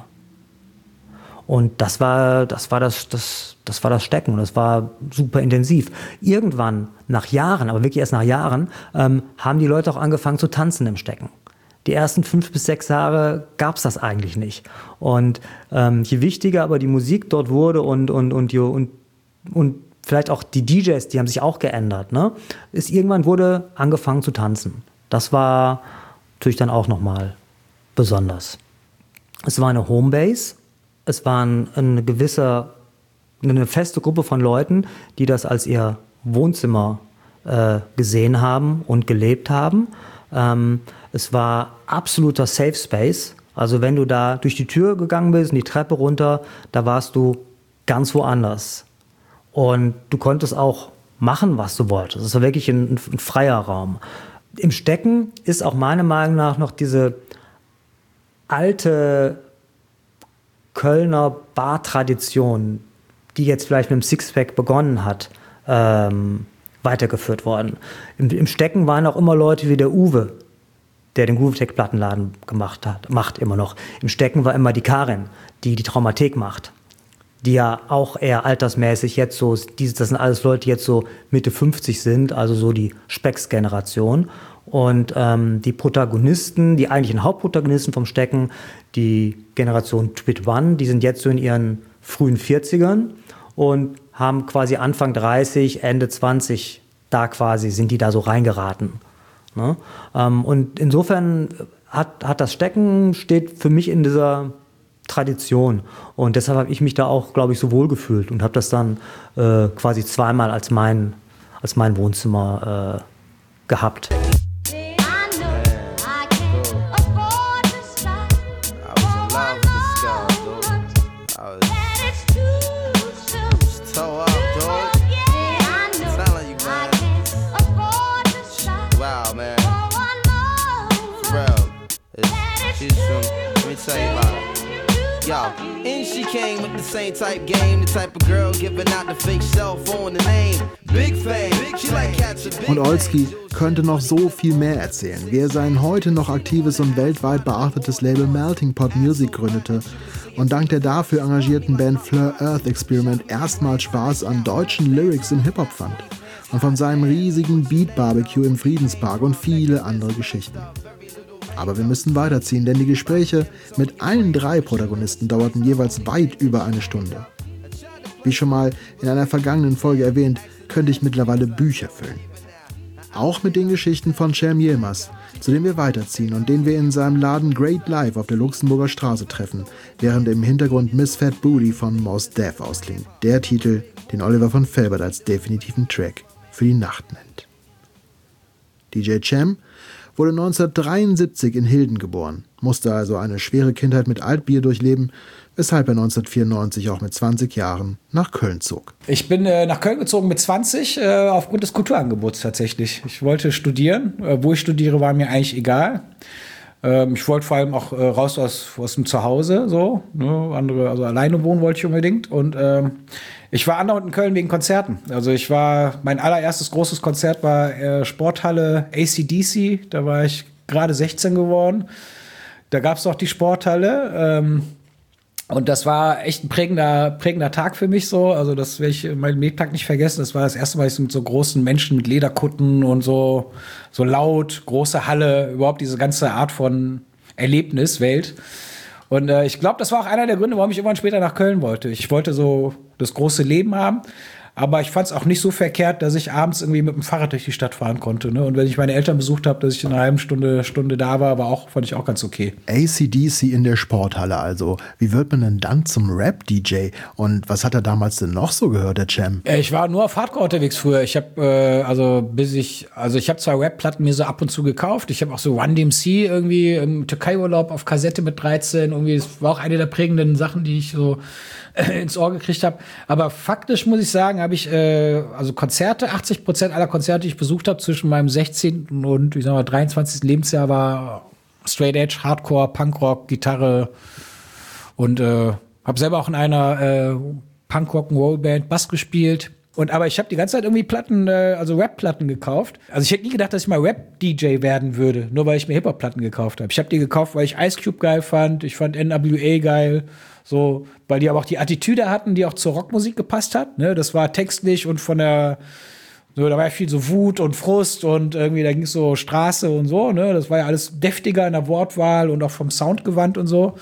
Und das war das Stecken und das war super intensiv. Irgendwann, nach Jahren, aber wirklich erst nach Jahren, haben die Leute auch angefangen zu tanzen im Stecken. Die ersten 5 bis 6 Jahre gab es das eigentlich nicht. Und je wichtiger aber die Musik dort wurde und vielleicht auch die DJs, die haben sich auch geändert, ne? Irgendwann wurde angefangen zu tanzen. Das war natürlich dann auch nochmal besonders. Es war eine Homebase. Es waren eine feste Gruppe von Leuten, die das als ihr Wohnzimmer gesehen haben und gelebt haben. Es war absoluter Safe Space. Also wenn du da durch die Tür gegangen bist und die Treppe runter, da warst du ganz woanders. Und du konntest auch machen, was du wolltest. Es war wirklich ein freier Raum. Im Stecken ist auch meiner Meinung nach noch diese alte Kölner Bar-Tradition, die jetzt vielleicht mit dem Sixpack begonnen hat, weitergeführt worden. Im Stecken waren auch immer Leute wie der Uwe, der den Groovetech-Plattenladen macht immer noch. Im Stecken war immer die Karin, die Traumathek macht, die ja auch eher altersmäßig jetzt so, das sind alles Leute, die jetzt so Mitte 50 sind, also so die Specks-Generation. Und die Protagonisten, die eigentlichen Hauptprotagonisten vom Stecken, die Generation Twit One, die sind jetzt so in ihren frühen 40ern und haben quasi Anfang 30, Ende 20, da quasi sind die da so reingeraten. Ne? Und insofern hat das Stecken, steht für mich in dieser Tradition. Und deshalb habe ich mich da auch, glaube ich, so wohl gefühlt und habe das dann quasi zweimal als mein Wohnzimmer gehabt. And she came with the same type game, the type of girl giving out the fake cell phone, the name, big fame, she like catch a big. Und Olski könnte noch so viel mehr erzählen, wie er sein heute noch aktives und weltweit beachtetes Label Melting Pot Music gründete und dank der dafür engagierten Band Fleur Earth Experiment erstmals Spaß an deutschen Lyrics im Hip-Hop fand und von seinem riesigen Beat-Barbecue im Friedenspark und viele andere Geschichten. Aber wir müssen weiterziehen, denn die Gespräche mit allen 3 Protagonisten dauerten jeweils weit über eine Stunde. Wie schon mal in einer vergangenen Folge erwähnt, könnte ich mittlerweile Bücher füllen. Auch mit den Geschichten von Cem Yilmaz, zu dem wir weiterziehen und den wir in seinem Laden Great Life auf der Luxemburger Straße treffen, während im Hintergrund Miss Fat Booty von Mos Def ausklingt. Der Titel, den Oliver von Felbert als definitiven Track für die Nacht nennt. DJ Cem wurde 1973 in Hilden geboren, musste also eine schwere Kindheit mit Altbier durchleben, weshalb er 1994 auch mit 20 Jahren nach Köln zog. Ich bin nach Köln gezogen mit 20 aufgrund des Kulturangebots tatsächlich. Ich wollte studieren. Wo ich studiere, war mir eigentlich egal. Ich wollte vor allem auch raus aus dem Zuhause, so, ne? Also alleine wohnen wollte ich unbedingt. Und ich war andauernd in Köln wegen Konzerten. Also mein allererstes großes Konzert war Sporthalle AC/DC. Da war ich gerade 16 geworden. Da gab es auch die Sporthalle. Und das war echt ein prägender Tag für mich so. Also das werde ich meinen Lebtag nicht vergessen. Das war das erste Mal, dass ich mit so großen Menschen mit Lederkutten und so laut, große Halle, überhaupt diese ganze Art von Erlebniswelt. Und ich glaube, das war auch einer der Gründe, warum ich irgendwann später nach Köln wollte. Ich wollte so das große Leben haben. Aber ich fand es auch nicht so verkehrt, dass ich abends irgendwie mit dem Fahrrad durch die Stadt fahren konnte. Ne? Und wenn ich meine Eltern besucht habe, dass ich in einer halben Stunde da war, fand ich auch ganz okay. AC/DC in der Sporthalle also. Wie wird man denn dann zum Rap-DJ? Und was hat er damals denn noch so gehört, der Cem? Ich war nur auf Hardcore unterwegs früher. Ich habe ich habe zwar Rap-Platten mir so ab und zu gekauft. Ich habe auch so Run DMC irgendwie im Türkei-Urlaub auf Kassette mit 13. Irgendwie, das war auch eine der prägenden Sachen, die ich so ins Ohr gekriegt habe. Aber faktisch muss ich sagen, habe ich Konzerte, 80% aller Konzerte, die ich besucht habe, zwischen meinem 16. und 23. Lebensjahr war Straight Edge, Hardcore, Punkrock, Gitarre und habe selber auch in einer Punk-Rock-and-Roll-Band Bass gespielt. Aber ich habe die ganze Zeit irgendwie Rap-Platten gekauft. Also ich hätte nie gedacht, dass ich mal Rap-DJ werden würde, nur weil ich mir Hip-Hop-Platten gekauft habe. Ich habe die gekauft, weil ich Ice Cube geil fand, ich fand NWA geil, so, weil die aber auch die Attitüde hatten, die auch zur Rockmusik gepasst hat. Ne? Das war textlich und da war ja viel so Wut und Frust und irgendwie, da ging es so Straße und so. Ne? Das war ja alles deftiger in der Wortwahl und auch vom Sound gewandt und so.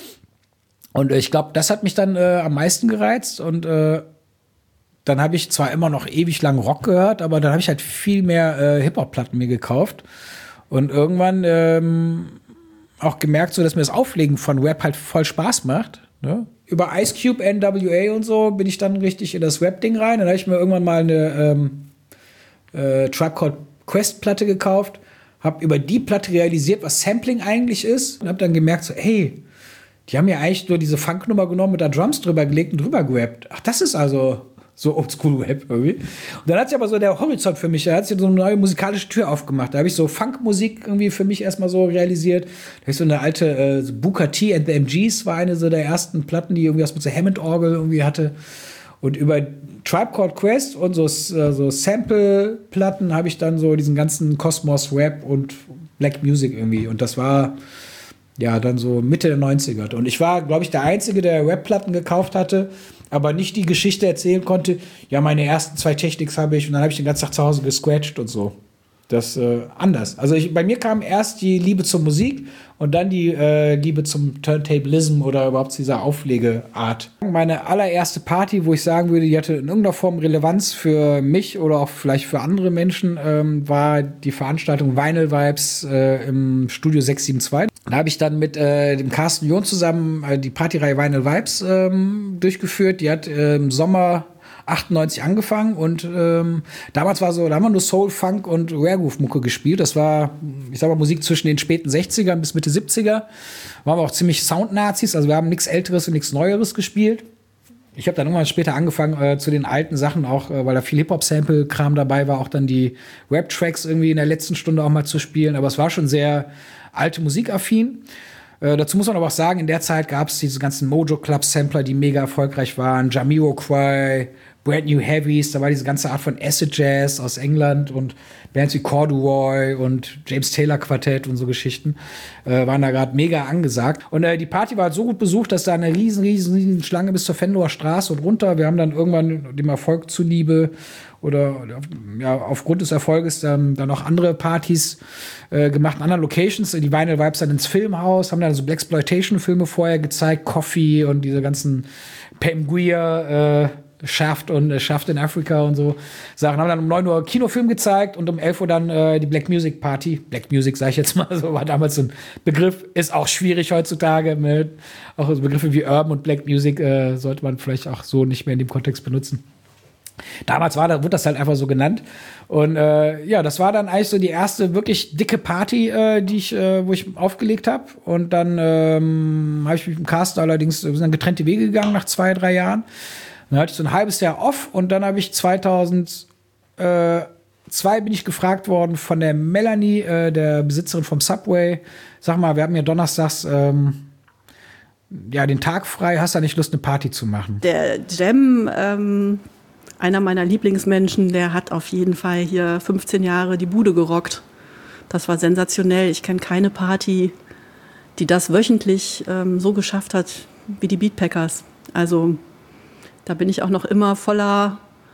Und ich glaube, das hat mich dann am meisten gereizt und dann habe ich zwar immer noch ewig lang Rock gehört, aber dann habe ich halt viel mehr Hip-Hop-Platten mir gekauft und irgendwann auch gemerkt, so dass mir das Auflegen von Rap halt voll Spaß macht. Ne? Über Ice Cube, NWA und so bin ich dann richtig in das Rap-Ding rein. Dann habe ich mir irgendwann mal eine Tribe Called Quest-Platte gekauft, habe über die Platte realisiert, was Sampling eigentlich ist und habe dann gemerkt, so, hey, die haben ja eigentlich nur diese Funknummer genommen, mit da Drums drüber gelegt und drüber gerappt. Ach, das ist also so Oldschool-Rap irgendwie. Und dann hat sich aber so der Horizont für mich, da hat sich so eine neue musikalische Tür aufgemacht. Da habe ich so Funkmusik irgendwie für mich erstmal so realisiert. Da habe ich so eine alte so Booker T and the MGs war eine so der ersten Platten, die irgendwie was mit so Hammond-Orgel irgendwie hatte. Und über Tribe Called Quest und so Sample-Platten habe ich dann so diesen ganzen Kosmos Rap und Black Music irgendwie. Und das war ja dann so Mitte der 90er. Und ich war, glaube ich, der Einzige, der Rap-Platten gekauft hatte, aber nicht die Geschichte erzählen konnte, ja, meine ersten 2 Technics habe ich und dann habe ich den ganzen Tag zu Hause gescratcht und so. Das anders. Also bei mir kam erst die Liebe zur Musik und dann die Liebe zum Turntablism oder überhaupt dieser Auflegeart. Meine allererste Party, wo ich sagen würde, die hatte in irgendeiner Form Relevanz für mich oder auch vielleicht für andere Menschen, war die Veranstaltung Vinyl Vibes im Studio 672. Da habe ich dann mit dem Carsten John zusammen die Partyreihe Vinyl Vibes durchgeführt. Die hat im Sommer 98 angefangen und damals da haben wir nur Soul, Funk und Rare-Groove-Mucke gespielt. Das war, ich sag mal, Musik zwischen den späten 60ern bis Mitte 70er. Waren wir auch ziemlich Sound-Nazis, also wir haben nichts Älteres und nichts Neueres gespielt. Ich habe dann irgendwann später angefangen zu den alten Sachen auch, weil da viel Hip-Hop-Sample-Kram dabei war, auch dann die Rap-Tracks irgendwie in der letzten Stunde auch mal zu spielen. Aber es war schon sehr alte Musikaffin. Dazu muss man aber auch sagen, in der Zeit gab es diese ganzen Mojo Club Sampler, die mega erfolgreich waren. Jamiroquai, Brand New Heavies, da war diese ganze Art von Acid Jazz aus England und Bands wie Corduroy und James Taylor Quartett und so Geschichten waren da gerade mega angesagt. Und die Party war halt so gut besucht, dass da eine riesen Schlange bis zur Venloer Straße und runter. Wir haben dann irgendwann dem Erfolg zuliebe oder ja, aufgrund des Erfolges dann auch andere Partys gemacht in anderen Locations. Die Vinyl Vibes dann ins Filmhaus, haben dann so Blaxploitation-Filme vorher gezeigt, Coffee und diese ganzen Pam Grier Shaft in Africa und so Sachen. Haben dann um 9 Uhr Kinofilm gezeigt und um 11 Uhr dann die Black Music Party. Black Music, sag ich jetzt mal, so war damals so ein Begriff. Ist auch schwierig heutzutage. Auch so Begriffe wie Urban und Black Music sollte man vielleicht auch so nicht mehr in dem Kontext benutzen. Damals wurde das halt einfach so genannt. Und ja, das war dann eigentlich so die erste wirklich dicke Party, wo ich aufgelegt habe. Und dann habe ich mit dem Carsten allerdings, wir sind dann getrennte Wege gegangen nach 2-3 Jahren. Dann hatte ich so ein halbes Jahr off und dann habe ich 2002 bin ich gefragt worden von der Melanie, der Besitzerin vom Subway. Sag mal, wir haben ja donnerstags den Tag frei. Hast du nicht Lust, eine Party zu machen? Der Jem, einer meiner Lieblingsmenschen, der hat auf jeden Fall hier 15 Jahre die Bude gerockt. Das war sensationell. Ich kenne keine Party, die das wöchentlich so geschafft hat wie die Beatpackers. Also da bin ich auch noch immer voller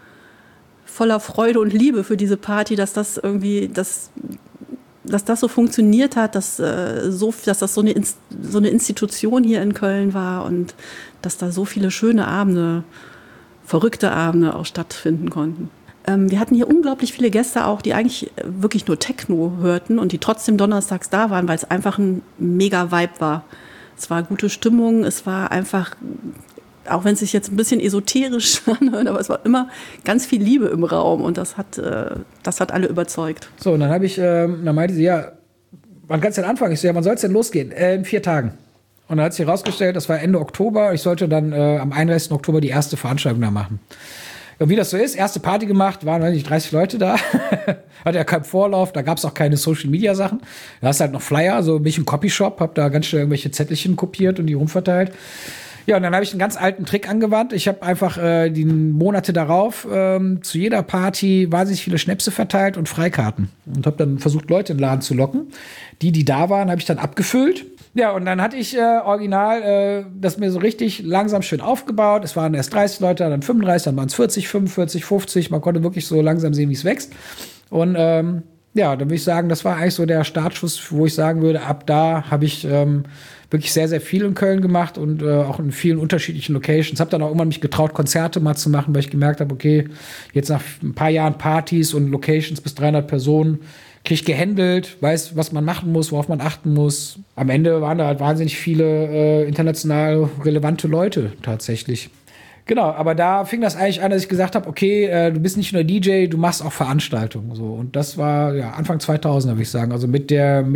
Freude und Liebe für diese Party, dass das irgendwie, dass das so funktioniert hat, dass das so eine Institution hier in Köln war und dass da so viele schöne Abende, verrückte Abende auch stattfinden konnten. Wir hatten hier unglaublich viele Gäste auch, die eigentlich wirklich nur Techno hörten und die trotzdem donnerstags da waren, weil es einfach ein mega Vibe war. Es war gute Stimmung, es war einfach, auch wenn es sich jetzt ein bisschen esoterisch anhört, aber es war immer ganz viel Liebe im Raum und das hat alle überzeugt. So, und dann dann meinte sie, ja, wann kannst du denn anfangen? Ich so, ja, wann soll es denn losgehen? In 4 Tagen. Und dann hat sich herausgestellt, das war Ende Oktober, ich sollte dann am 31. Oktober die erste Veranstaltung da machen. Und wie das so ist, erste Party gemacht, waren eigentlich 30 Leute da. Hatte ja keinen Vorlauf, da gab es auch keine Social-Media-Sachen. Da hast du halt noch Flyer, so bin ich im Copyshop, hab da ganz schnell irgendwelche Zettelchen kopiert und die rumverteilt. Ja, und dann habe ich einen ganz alten Trick angewandt. Ich habe einfach die Monate darauf zu jeder Party wahnsinnig viele Schnäpse verteilt und Freikarten. Und habe dann versucht, Leute in den Laden zu locken. Die da waren, habe ich dann abgefüllt. Ja, und dann hatte ich original das mir so richtig langsam schön aufgebaut. Es waren erst 30 Leute, dann 35, dann waren es 40, 45, 50. Man konnte wirklich so langsam sehen, wie es wächst. Und dann würde ich sagen, das war eigentlich so der Startschuss, wo ich sagen würde, ab da habe ich wirklich sehr, sehr viel in Köln gemacht und auch in vielen unterschiedlichen Locations. Habe dann auch irgendwann mich getraut, Konzerte mal zu machen, weil ich gemerkt habe, okay, jetzt nach ein paar Jahren Partys und Locations bis 300 Personen, kriege ich gehandelt, weiß, was man machen muss, worauf man achten muss. Am Ende waren da halt wahnsinnig viele international relevante Leute tatsächlich. Genau, aber da fing das eigentlich an, dass ich gesagt habe, okay, du bist nicht nur DJ, du machst auch Veranstaltungen. So. Und das war ja Anfang 2000, würde ich sagen. Also mit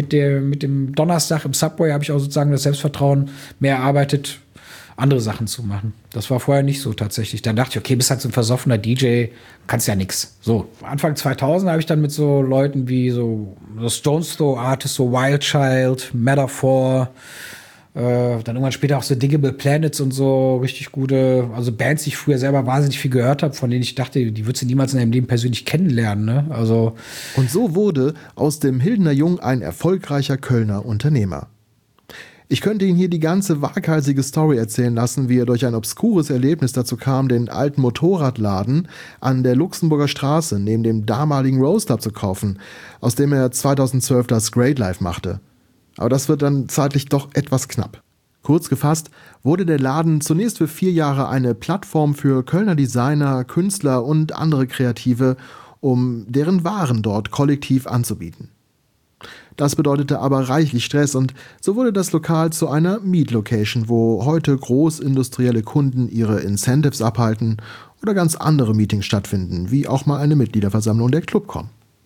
dem Donnerstag im Subway habe ich auch sozusagen das Selbstvertrauen mehr erarbeitet, andere Sachen zu machen. Das war vorher nicht so tatsächlich. Dann dachte ich, okay, bist halt so ein versoffener DJ, kannst ja nix. So, Anfang 2000 habe ich dann mit so Leuten wie so Stones Throw Artists, so Wild Child, Metaphor, dann irgendwann später auch so Digable Planets und so richtig gute, also Bands, die ich früher selber wahnsinnig viel gehört habe, von denen ich dachte, die würdest du niemals in deinem Leben persönlich kennenlernen. Ne? Also Und so wurde aus dem Hildener Jung ein erfolgreicher Kölner Unternehmer. Ich könnte Ihnen hier die ganze waghalsige Story erzählen lassen, wie er durch ein obskures Erlebnis dazu kam, den alten Motorradladen an der Luxemburger Straße neben dem damaligen Rose Club zu kaufen, aus dem er 2012 das Great Life machte. Aber das wird dann zeitlich doch etwas knapp. Kurz gefasst wurde der Laden zunächst für 4 Jahre eine Plattform für Kölner Designer, Künstler und andere Kreative, um deren Waren dort kollektiv anzubieten. Das bedeutete aber reichlich Stress und so wurde das Lokal zu einer Meet-Location, wo heute großindustrielle Kunden ihre Incentives abhalten oder ganz andere Meetings stattfinden, wie auch mal eine Mitgliederversammlung der Clubcom.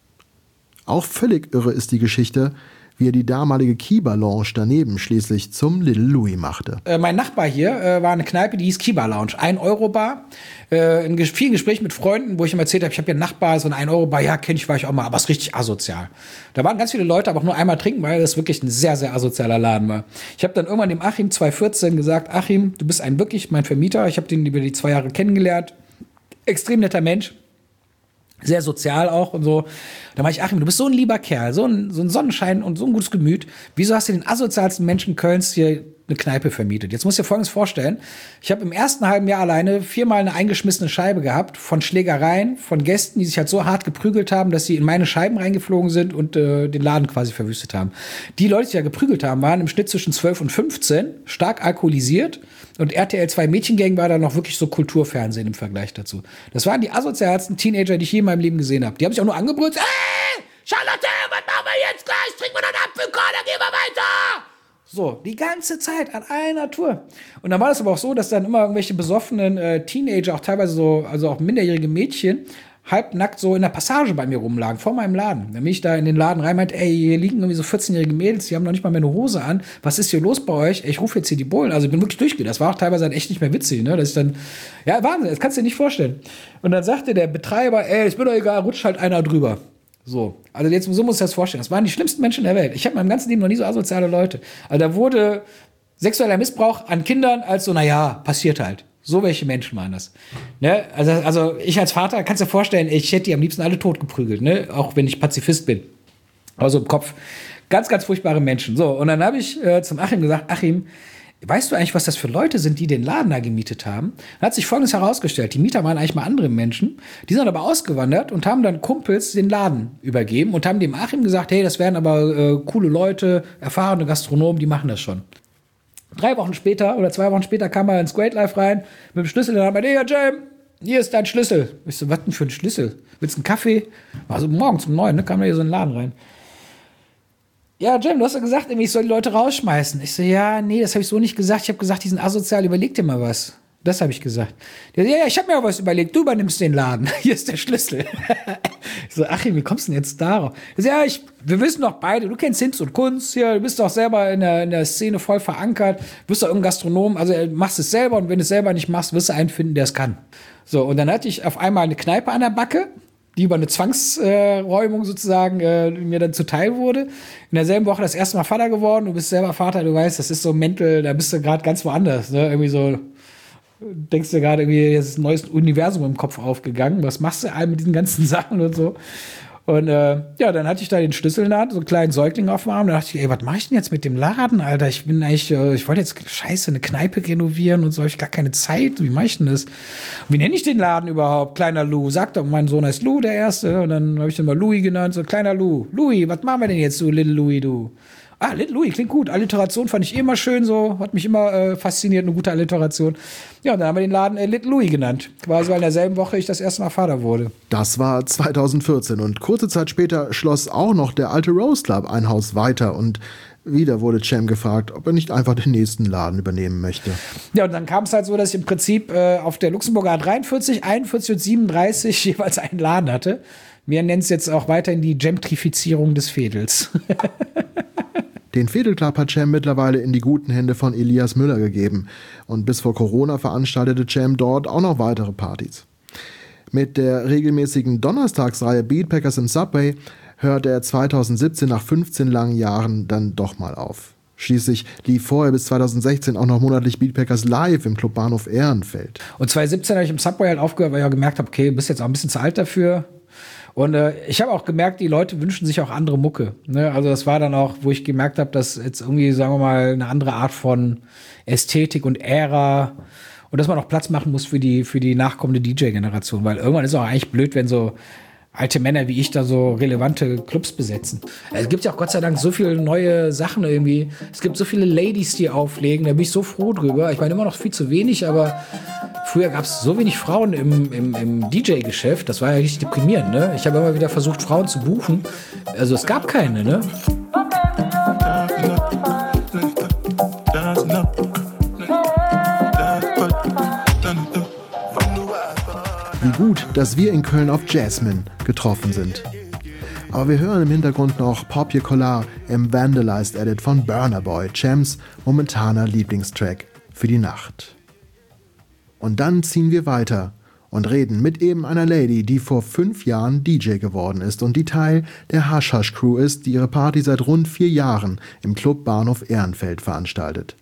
Auch völlig irre ist die Geschichte, wie er die damalige Kiba Lounge daneben schließlich zum Little Louis machte. Mein Nachbar hier war eine Kneipe, die hieß Kiba Lounge, 1-Euro-Bar. In vielen Gesprächen mit Freunden, wo ich ihm erzählt habe, ich habe hier einen Nachbar, so eine 1-Euro-Bar, ja, kenne ich, war ich auch mal, aber es ist richtig asozial. Da waren ganz viele Leute, aber auch nur einmal trinken, weil das wirklich ein sehr, sehr asozialer Laden war. Ich habe dann irgendwann dem Achim 2014 gesagt, Achim, du bist wirklich mein Vermieter, ich habe den über die 2 Jahre kennengelernt, extrem netter Mensch. Sehr sozial auch und so. Da war ich, Achim, du bist so ein lieber Kerl, so ein Sonnenschein und so ein gutes Gemüt. Wieso hast du den asozialsten Menschen Kölns hier eine Kneipe vermietet? Jetzt musst du dir Folgendes vorstellen. Ich habe im ersten halben Jahr alleine 4-mal eine eingeschmissene Scheibe gehabt von Schlägereien, von Gästen, die sich halt so hart geprügelt haben, dass sie in meine Scheiben reingeflogen sind und den Laden quasi verwüstet haben. Die Leute, die ja geprügelt haben, waren im Schnitt zwischen 12 und 15, stark alkoholisiert. Und RTL 2 Mädchengang war dann noch wirklich so Kulturfernsehen im Vergleich dazu. Das waren die asozialsten Teenager, die ich je in meinem Leben gesehen habe. Die haben sich auch nur angebrüllt. Charlotte, was machen wir jetzt gleich? Trinken wir noch einen Apfelkorn, dann gehen wir weiter. So, die ganze Zeit an einer Tour. Und dann war das aber auch so, dass dann immer irgendwelche besoffenen Teenager, auch teilweise so, also auch minderjährige Mädchen, halbnackt so in der Passage bei mir rumlagen, vor meinem Laden. Dann bin ich da in den Laden rein, meinte, ey, hier liegen irgendwie so 14-jährige Mädels, die haben noch nicht mal mehr eine Hose an. Was ist hier los bei euch? Ey, ich rufe jetzt hier die Bullen. Also ich bin wirklich durchgegangen. Das war auch teilweise echt nicht mehr witzig, ne? Das ist dann, ja, Wahnsinn, das kannst du dir nicht vorstellen. Und dann sagte der Betreiber, ey, ist mir doch egal, rutscht halt einer drüber. So, also jetzt, so muss ich das vorstellen. Das waren die schlimmsten Menschen der Welt. Ich habe in meinem ganzen Leben noch nie so asoziale Leute. Also da wurde sexueller Missbrauch an Kindern als so, naja, passiert halt. So welche Menschen waren das. Ne? Also ich als Vater, kannst dir vorstellen, ich hätte die am liebsten alle totgeprügelt, ne? Auch wenn ich Pazifist bin. Aber so im Kopf. Ganz, ganz furchtbare Menschen. So, und dann habe ich zum Achim gesagt, Achim, weißt du eigentlich, was das für Leute sind, die den Laden da gemietet haben? Dann hat sich Folgendes herausgestellt. Die Mieter waren eigentlich mal andere Menschen. Die sind aber ausgewandert und haben dann Kumpels den Laden übergeben und haben dem Achim gesagt, hey, das wären aber coole Leute, erfahrene Gastronomen, die machen das schon. 3 Wochen später oder 2 Wochen später kam er ins Great Life rein mit dem Schlüssel. Dann hat er gesagt, hey, Jam, hier ist dein Schlüssel. Ich so, was denn für ein Schlüssel? Willst du einen Kaffee? Also morgens um 9, ne, kam er hier so in den Laden rein. Ja, Jam, du hast ja gesagt, ich soll die Leute rausschmeißen. Ich so, ja, nee, das habe ich so nicht gesagt. Ich habe gesagt, die sind asozial, überleg dir mal was. Das habe ich gesagt. Der so, ja, ich habe mir auch was überlegt. Du übernimmst den Laden. Hier ist der Schlüssel. Ich so, Achim, wie kommst du denn jetzt darauf? So, ja, wir wissen doch beide, du kennst Hinz und Kunst hier, du bist doch selber in der Szene voll verankert, bist doch irgendein Gastronom, also machst es selber und wenn du es selber nicht machst, wirst du einen finden, der es kann. So, und dann hatte ich auf einmal eine Kneipe an der Backe, die über eine Zwangsräumung sozusagen mir dann zuteil wurde. In derselben Woche das erste Mal Vater geworden, du bist selber Vater, du weißt, das ist so mental, da bist du gerade ganz woanders, ne? Irgendwie so, denkst du gerade irgendwie, jetzt ist ein neues Universum im Kopf aufgegangen, was machst du all mit diesen ganzen Sachen und so. Und ja, dann hatte ich da den Schlüssel in der Hand, so einen kleinen Säugling auf dem Arm. Da dachte ich, ey, was mache ich denn jetzt mit dem Laden, Alter? Ich bin eigentlich, ich wollte jetzt scheiße eine Kneipe renovieren und so, habe ich gar keine Zeit. Wie mache ich denn das? Wie nenne ich den Laden überhaupt? Kleiner Lou. Sagt doch, mein Sohn heißt Lou, der Erste. Und dann habe ich den mal Louis genannt, so kleiner Lou. Louis, was machen wir denn jetzt, du Little Louis, du? Ah, Little Louis, klingt gut. Alliteration fand ich immer schön so. Hat mich immer fasziniert, eine gute Alliteration. Ja, und dann haben wir den Laden Little Louis genannt. Quasi, weil in derselben Woche ich das erste Mal Vater wurde. Das war 2014 und kurze Zeit später schloss auch noch der alte Rose Club ein Haus weiter und Wieder wurde Cem gefragt, ob er nicht einfach den nächsten Laden übernehmen möchte. Ja, und dann kam es halt so, dass ich im Prinzip auf der Luxemburger A43, 41 und 37 jeweils einen Laden hatte. Wir nennen es jetzt auch weiterhin die Gentrifizierung des Veedels. Den Veedel Club hat Cem mittlerweile in die guten Hände von Elias Müller gegeben. Und bis vor Corona veranstaltete Cem dort auch noch weitere Partys. Mit der regelmäßigen Donnerstagsreihe Beatpackers im Subway hörte er 2017 nach 15 langen Jahren dann doch mal auf. Schließlich lief vorher bis 2016 auch noch monatlich Beatpackers live im Club Bahnhof Ehrenfeld. Und 2017 habe ich im Subway halt aufgehört, weil ich auch gemerkt habe, okay, du bist jetzt auch ein bisschen zu alt dafür. Und ich habe auch gemerkt, die Leute wünschen sich auch andere Mucke. Ne? Also das war dann auch, wo ich gemerkt habe, dass jetzt irgendwie, sagen wir mal, eine andere Art von Ästhetik und Ära und dass man auch Platz machen muss für die nachkommende DJ-Generation. Weil irgendwann ist es auch eigentlich blöd, wenn so alte Männer wie ich da so relevante Clubs besetzen. Es gibt ja auch Gott sei Dank so viele neue Sachen irgendwie. Es gibt so viele Ladies, die auflegen. Da bin ich so froh drüber. Ich meine immer noch viel zu wenig, aber früher gab es so wenig Frauen im DJ-Geschäft. Das war ja richtig deprimierend, ne? Ich habe immer wieder versucht, Frauen zu buchen. Also es gab keine, ne? Wie gut, dass wir in Köln auf Jasmine getroffen sind. Aber wir hören im Hintergrund noch Pop Your Collar im Vandalized Edit von Burna Boy, Cems momentaner Lieblingstrack für die Nacht. Und dann ziehen wir weiter und reden mit eben einer Lady, die vor 5 Jahren DJ geworden ist und die Teil der Hush Hush Crew ist, die ihre Party seit rund 4 Jahren im Club Bahnhof Ehrenfeld veranstaltet.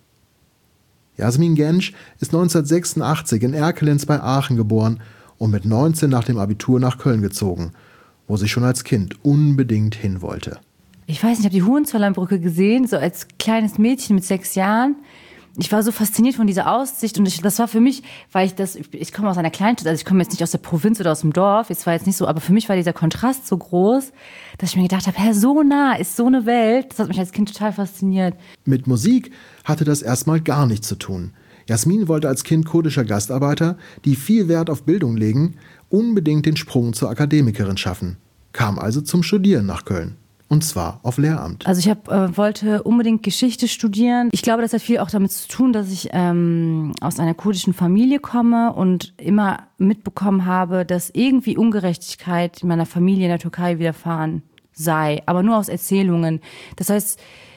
Jasmin Gensch ist 1986 in Erkelenz bei Aachen geboren und mit 19 nach dem Abitur nach Köln gezogen, wo sie schon als Kind unbedingt hin wollte. Ich weiß nicht, ich habe die Hohenzollernbrücke gesehen, so als kleines Mädchen mit 6 Jahren. Ich war so fasziniert von dieser Aussicht und das war für mich, weil ich komme aus einer Kleinstadt, also ich komme jetzt nicht aus der Provinz oder aus dem Dorf, es war jetzt nicht so, aber für mich war dieser Kontrast so groß, dass ich mir gedacht habe, so nah ist so eine Welt, das hat mich als Kind total fasziniert. Mit Musik hatte das erstmal gar nichts zu tun. Jasmin wollte als Kind kurdischer Gastarbeiter, die viel Wert auf Bildung legen, unbedingt den Sprung zur Akademikerin schaffen, kam also zum Studieren nach Köln. Und zwar auf Lehramt. Also ich wollte unbedingt Geschichte studieren. Ich glaube, das hat viel auch damit zu tun, dass ich aus einer kurdischen Familie komme und immer mitbekommen habe, dass irgendwie Ungerechtigkeit in meiner Familie in der Türkei widerfahren sei, aber nur aus Erzählungen. Das heißt,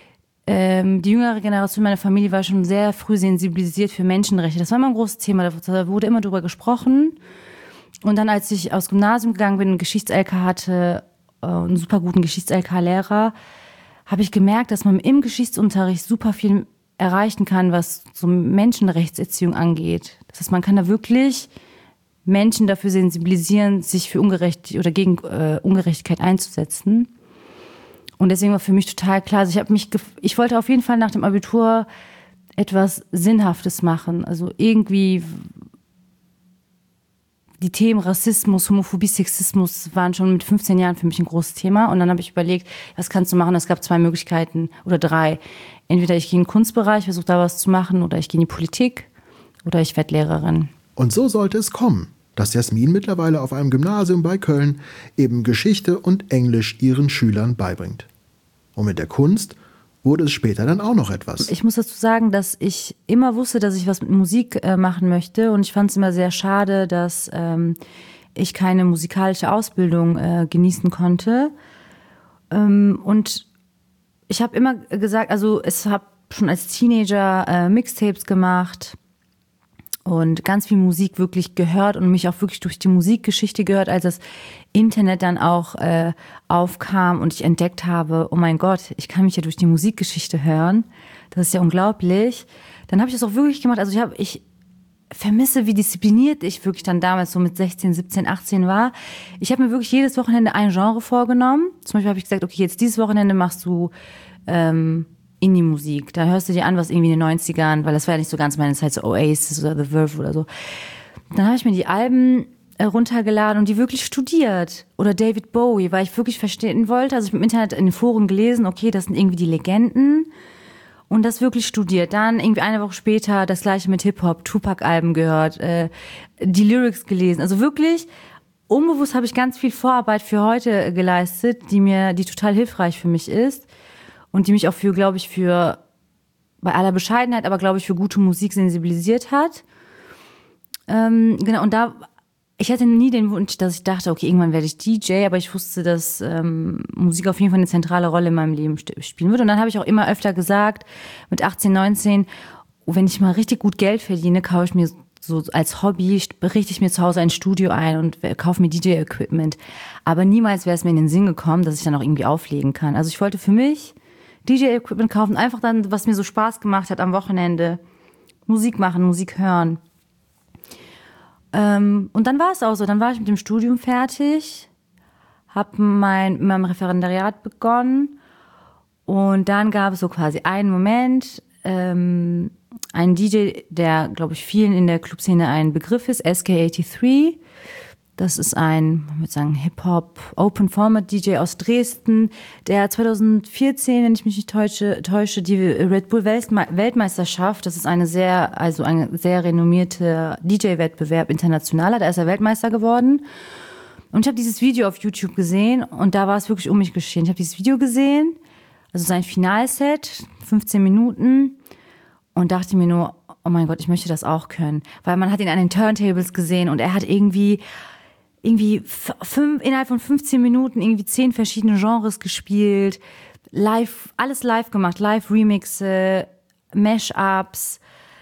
die jüngere Generation meiner Familie war schon sehr früh sensibilisiert für Menschenrechte. Das war immer ein großes Thema, da wurde immer drüber gesprochen. Und dann, als ich aufs Gymnasium gegangen bin und Geschichts-LK hatte, einen super guten Geschichts-LK-Lehrer, habe ich gemerkt, dass man im Geschichtsunterricht super viel erreichen kann, was so Menschenrechtserziehung angeht. Das heißt, man kann da wirklich Menschen dafür sensibilisieren, sich für gegen Ungerechtigkeit einzusetzen. Und deswegen war für mich total klar, also ich wollte auf jeden Fall nach dem Abitur etwas Sinnhaftes machen. Also irgendwie die Themen Rassismus, Homophobie, Sexismus waren schon mit 15 Jahren für mich ein großes Thema. Und dann habe ich überlegt, was kannst du machen? Es gab 2 Möglichkeiten oder 3. Entweder ich gehe in den Kunstbereich, versuche da was zu machen, oder ich gehe in die Politik oder ich werde Lehrerin. Und so sollte es kommen, dass Jasmin mittlerweile auf einem Gymnasium bei Köln eben Geschichte und Englisch ihren Schülern beibringt. Und mit der Kunst wurde es später dann auch noch etwas. Ich muss dazu sagen, dass ich immer wusste, dass ich was mit Musik machen möchte. Und ich fand es immer sehr schade, dass ich keine musikalische Ausbildung genießen konnte. Und ich habe immer gesagt, also ich habe schon als Teenager Mixtapes gemacht und ganz viel Musik wirklich gehört und mich auch wirklich durch die Musikgeschichte gehört, als das Internet dann auch aufkam und ich entdeckt habe, oh mein Gott, ich kann mich ja durch die Musikgeschichte hören. Das ist ja unglaublich. Dann habe ich das auch wirklich gemacht. Also ich vermisse, wie diszipliniert ich wirklich dann damals so mit 16, 17, 18 war. Ich habe mir wirklich jedes Wochenende ein Genre vorgenommen. Zum Beispiel habe ich gesagt, okay, jetzt dieses Wochenende machst du Indie-Musik. Da hörst du dir an, was irgendwie in den 90ern, weil das war ja nicht so ganz meine Zeit, so Oasis oder The Verve oder so. Dann habe ich mir die Alben runtergeladen und die wirklich studiert. Oder David Bowie, weil ich wirklich verstehen wollte. Also ich habe im Internet in den Foren gelesen, okay, das sind irgendwie die Legenden. Und das wirklich studiert. Dann irgendwie eine Woche später das gleiche mit Hip-Hop, Tupac-Alben gehört, die Lyrics gelesen. Also wirklich unbewusst habe ich ganz viel Vorarbeit für heute geleistet, die total hilfreich für mich ist. und die mich auch bei aller Bescheidenheit, aber glaube ich für gute Musik sensibilisiert hat. Genau, und ich hatte nie den Wunsch, dass ich dachte, okay, irgendwann werde ich DJ, aber ich wusste, dass Musik auf jeden Fall eine zentrale Rolle in meinem Leben spielen würde. Und dann habe ich auch immer öfter gesagt, mit 18, 19, wenn ich mal richtig gut Geld verdiene, kaufe ich mir so als Hobby, richte ich mir zu Hause ein Studio ein und kaufe mir DJ-Equipment. Aber niemals wäre es mir in den Sinn gekommen, dass ich dann auch irgendwie auflegen kann. Also ich wollte für mich DJ-Equipment kaufen, einfach dann, was mir so Spaß gemacht hat am Wochenende. Musik machen, Musik hören. Und dann war es auch so, dann war ich mit dem Studium fertig, habe mit meinem Referendariat begonnen und dann gab es so quasi einen Moment, ein DJ, der, glaube ich, vielen in der Clubszene ein Begriff ist, SK83. Das ist ein, ich würde sagen, Hip-Hop, Open-Format-DJ aus Dresden, der 2014, wenn ich mich nicht täusche, die Red Bull Weltmeisterschaft, das ist ein sehr renommierter DJ-Wettbewerb internationaler, da ist er Weltmeister geworden. Und ich habe dieses Video auf YouTube gesehen und da war es wirklich um mich geschehen. Ich habe dieses Video gesehen, also sein Finalset, 15 Minuten und dachte mir nur, oh mein Gott, ich möchte das auch können. Weil man hat ihn an den Turntables gesehen und er hat irgendwie innerhalb von 15 Minuten irgendwie 10 verschiedene Genres gespielt, alles live gemacht, Live-Remixe, Mash-Ups,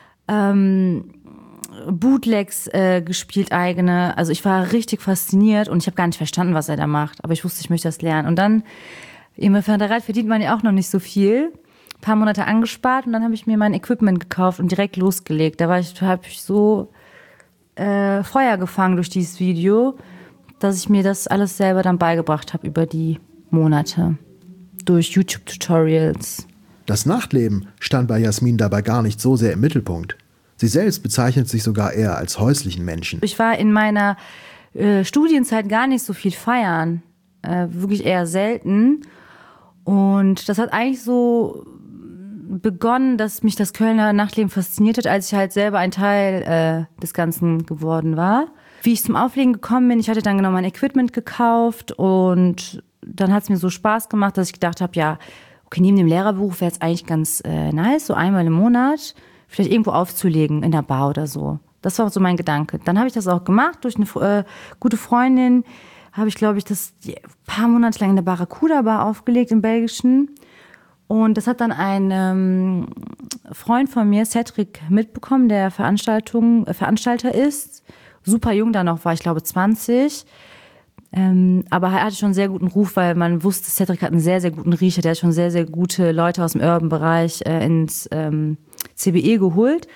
Bootlegs gespielt, eigene. Also ich war richtig fasziniert und ich habe gar nicht verstanden, was er da macht, aber ich wusste, ich möchte das lernen. Und dann im Referendariat verdient man ja auch noch nicht so viel. Ein paar Monate angespart und dann habe ich mir mein Equipment gekauft und direkt losgelegt. Da habe ich so Feuer gefangen durch dieses Video, dass ich mir das alles selber dann beigebracht habe über die Monate. Durch YouTube-Tutorials. Das Nachtleben stand bei Jasmin dabei gar nicht so sehr im Mittelpunkt. Sie selbst bezeichnet sich sogar eher als häuslichen Menschen. Ich war in meiner Studienzeit gar nicht so viel feiern. Wirklich eher selten. Und das hat eigentlich so begonnen, dass mich das Kölner Nachtleben fasziniert hat, als ich halt selber ein Teil des Ganzen geworden war. Wie ich zum Auflegen gekommen bin, ich hatte dann genau mein Equipment gekauft und dann hat es mir so Spaß gemacht, dass ich gedacht habe, ja, okay, neben dem Lehrerberuf wäre es eigentlich ganz nice, so einmal im Monat vielleicht irgendwo aufzulegen in der Bar oder so. Das war so mein Gedanke. Dann habe ich das auch gemacht durch eine gute Freundin, habe ich, glaube ich, das ein paar Monate lang in der Barracuda Bar aufgelegt im Belgischen. Und das hat dann ein Freund von mir, Cedric, mitbekommen, der Veranstalter ist. Super jung da noch war, ich glaube 20. Aber er hatte schon einen sehr guten Ruf, weil man wusste, Cedric hat einen sehr, sehr guten Riecher. Der hat schon sehr, sehr gute Leute aus dem Urban-Bereich ins CBE geholt.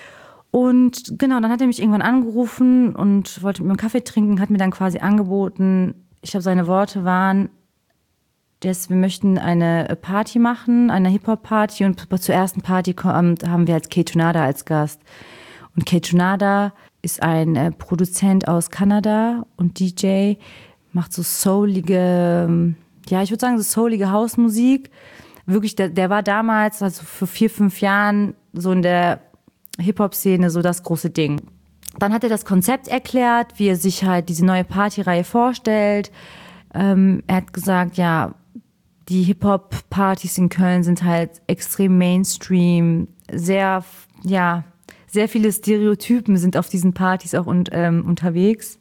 Und genau, dann hat er mich irgendwann angerufen und wollte mit mir einen Kaffee trinken, hat mir dann quasi angeboten, ich glaube, seine Worte waren, wir möchten eine Party machen, eine Hip-Hop-Party und zur ersten Party haben wir als Kaytranada als Gast. Und Kaytranada ist ein Produzent aus Kanada und DJ, macht so soulige, ja, ich würde sagen so soulige Hausmusik. Wirklich, der war damals, also vor 4, 5 Jahren, so in der Hip-Hop-Szene so das große Ding. Dann hat er das Konzept erklärt, wie er sich halt diese neue Partyreihe vorstellt. Er hat gesagt, ja, die Hip-Hop-Partys in Köln sind halt extrem Mainstream, sehr viele Stereotypen sind auf diesen Partys auch unterwegs.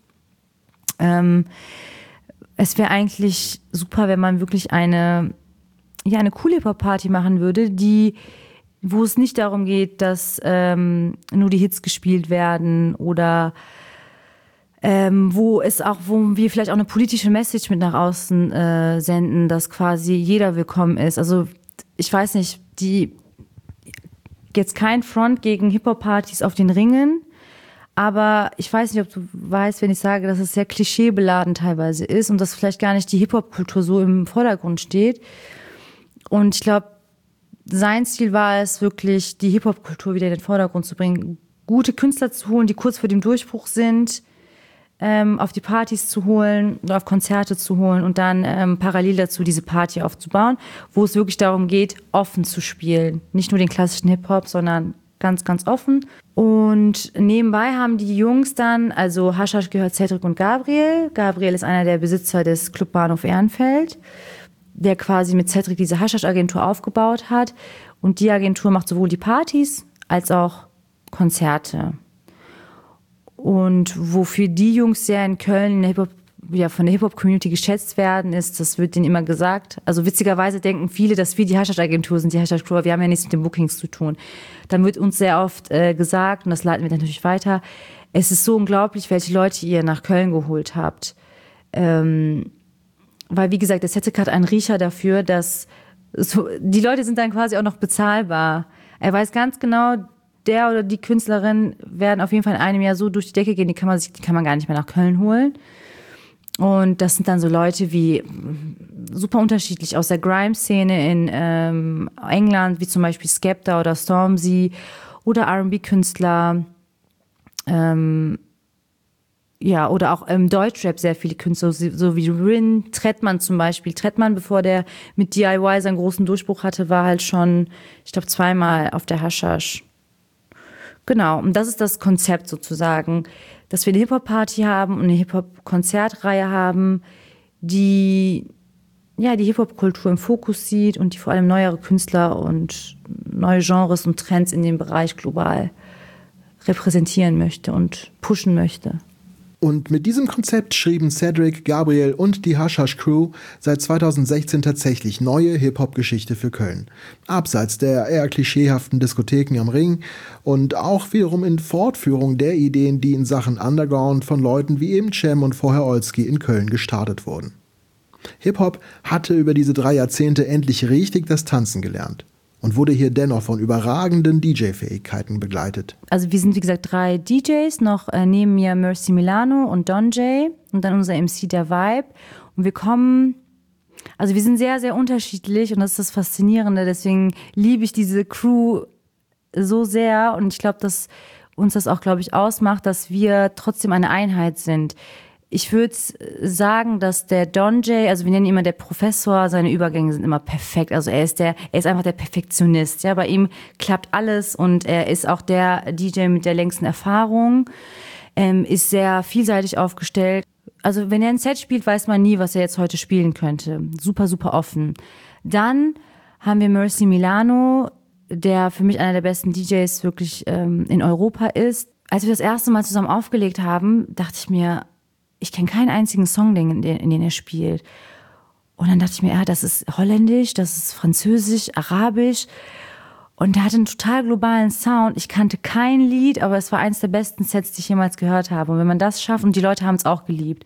Es wäre eigentlich super, wenn man wirklich eine coole Hip-Hop-Party machen würde, wo es nicht darum geht, dass nur die Hits gespielt werden oder wo wir vielleicht auch eine politische Message mit nach außen senden, dass quasi jeder willkommen ist. Also ich weiß nicht, jetzt kein Front gegen Hip-Hop-Partys auf den Ringen, aber ich weiß nicht, ob du weißt, wenn ich sage, dass es sehr klischeebeladen teilweise ist und dass vielleicht gar nicht die Hip-Hop-Kultur so im Vordergrund steht. Und ich glaube, sein Ziel war es wirklich, die Hip-Hop-Kultur wieder in den Vordergrund zu bringen, gute Künstler zu holen, die kurz vor dem Durchbruch sind, auf die Partys zu holen oder auf Konzerte zu holen und dann parallel dazu diese Party aufzubauen, wo es wirklich darum geht, offen zu spielen. Nicht nur den klassischen Hip-Hop, sondern ganz, ganz offen. Und nebenbei haben die Jungs dann, also Haschasch gehört Cedric und Gabriel. Gabriel ist einer der Besitzer des Club Bahnhof Ehrenfeld. der quasi mit Cedric diese Haschisch-Agentur aufgebaut hat. Und die Agentur macht sowohl die Partys als auch Konzerte. Und wofür die Jungs sehr in Köln in der Hip-Hop, ja, von der Hip-Hop-Community geschätzt werden, ist, das wird denen immer gesagt. Also witzigerweise denken viele, dass wir die Haschisch-Agentur sind, die Haschisch-Crew, aber wir haben ja nichts mit den Bookings zu tun. Dann wird uns sehr oft gesagt, und das leiten wir dann natürlich weiter, es ist so unglaublich, welche Leute ihr nach Köln geholt habt. Weil, wie gesagt, der Cedric hat einen Riecher dafür, dass die Leute sind dann quasi auch noch bezahlbar. Er weiß ganz genau, der oder die Künstlerin werden auf jeden Fall in einem Jahr so durch die Decke gehen, die kann man gar nicht mehr nach Köln holen. Und das sind dann so Leute wie super unterschiedlich aus der Grime-Szene in England, wie zum Beispiel Skepta oder Stormzy oder R&B-Künstler. Ja, oder auch im Deutschrap sehr viele Künstler, so wie Rin, Trettmann zum Beispiel. Trettmann, bevor der mit DIY seinen großen Durchbruch hatte, war halt schon, ich glaube, 2-mal auf der Haschisch. Genau, und das ist das Konzept sozusagen, dass wir eine Hip-Hop-Party haben und eine Hip-Hop-Konzertreihe haben, die ja die Hip-Hop-Kultur im Fokus sieht und die vor allem neuere Künstler und neue Genres und Trends in dem Bereich global repräsentieren möchte und pushen möchte. Und mit diesem Konzept schrieben Cedric, Gabriel und die Haschisch Crew seit 2016 tatsächlich neue Hip-Hop-Geschichte für Köln. Abseits der eher klischeehaften Diskotheken am Ring und auch wiederum in Fortführung der Ideen, die in Sachen Underground von Leuten wie eben Cem und vorher Olski in Köln gestartet wurden. Hip-Hop hatte über diese 3 Jahrzehnte endlich richtig das Tanzen gelernt und wurde hier dennoch von überragenden DJ-Fähigkeiten begleitet. Also wir sind, wie gesagt, 3 DJs, noch neben mir Mercy Milano und Don J und dann unser MC der Vibe. Und wir sind sehr, sehr unterschiedlich und das ist das Faszinierende. Deswegen liebe ich diese Crew so sehr und ich glaube, dass uns das auch, glaube ich, ausmacht, dass wir trotzdem eine Einheit sind. Ich würde sagen, dass der Don J, also wir nennen ihn immer der Professor, seine Übergänge sind immer perfekt. Also er ist einfach der Perfektionist. Ja, bei ihm klappt alles und er ist auch der DJ mit der längsten Erfahrung, ist sehr vielseitig aufgestellt. Also wenn er ein Set spielt, weiß man nie, was er jetzt heute spielen könnte. Super, super offen. Dann haben wir Mercy Milano, der für mich einer der besten DJs wirklich in Europa ist. Als wir das erste Mal zusammen aufgelegt haben, dachte ich mir, ich kenne keinen einzigen Song, in den er spielt. Und dann dachte ich mir, das ist Holländisch, das ist Französisch, Arabisch. Und der hatte einen total globalen Sound. Ich kannte kein Lied, aber es war eines der besten Sets, die ich jemals gehört habe. Und wenn man das schafft, und die Leute haben es auch geliebt.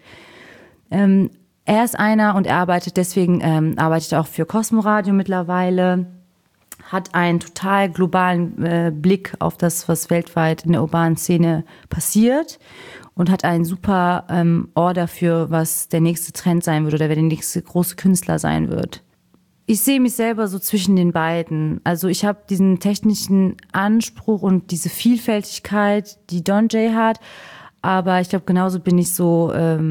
Er ist einer und er arbeitet auch für Cosmo Radio mittlerweile. Hat einen total globalen Blick auf das, was weltweit in der urbanen Szene passiert. Und hat einen super Ohr dafür, was der nächste Trend sein wird oder wer der nächste große Künstler sein wird. Ich sehe mich selber so zwischen den beiden. Also ich habe diesen technischen Anspruch und diese Vielfältigkeit, die Don J hat. Aber ich glaube, genauso bin ich so,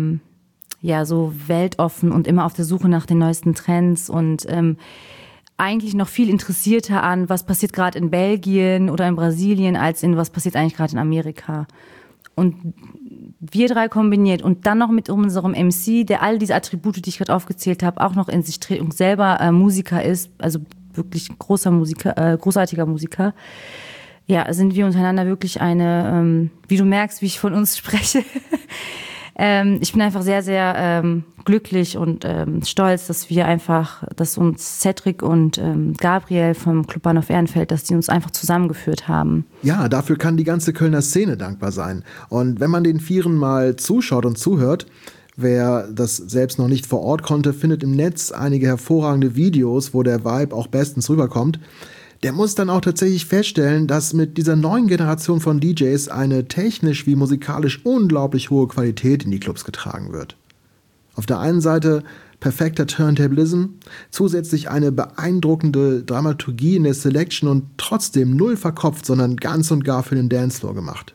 so weltoffen und immer auf der Suche nach den neuesten Trends und eigentlich noch viel interessierter an, was passiert gerade in Belgien oder in Brasilien, als in was passiert eigentlich gerade in Amerika. Und wir 3 kombiniert und dann noch mit unserem MC, der all diese Attribute, die ich gerade aufgezählt habe, auch noch in sich trägt und selber Musiker ist, also wirklich großartiger Musiker, ja, sind wir untereinander wirklich eine, wie du merkst, wie ich von uns spreche. Ich bin einfach sehr, sehr glücklich und stolz, dass uns Cedric und Gabriel vom Club Bahnhof Ehrenfeld, dass die uns einfach zusammengeführt haben. Ja, dafür kann die ganze Kölner Szene dankbar sein. Und wenn man den Vieren mal zuschaut und zuhört, wer das selbst noch nicht vor Ort konnte, findet im Netz einige hervorragende Videos, wo der Vibe auch bestens rüberkommt. Der muss dann auch tatsächlich feststellen, dass mit dieser neuen Generation von DJs eine technisch wie musikalisch unglaublich hohe Qualität in die Clubs getragen wird. Auf der einen Seite perfekter Turntablism, zusätzlich eine beeindruckende Dramaturgie in der Selection und trotzdem null verkopft, sondern ganz und gar für den Dancefloor gemacht.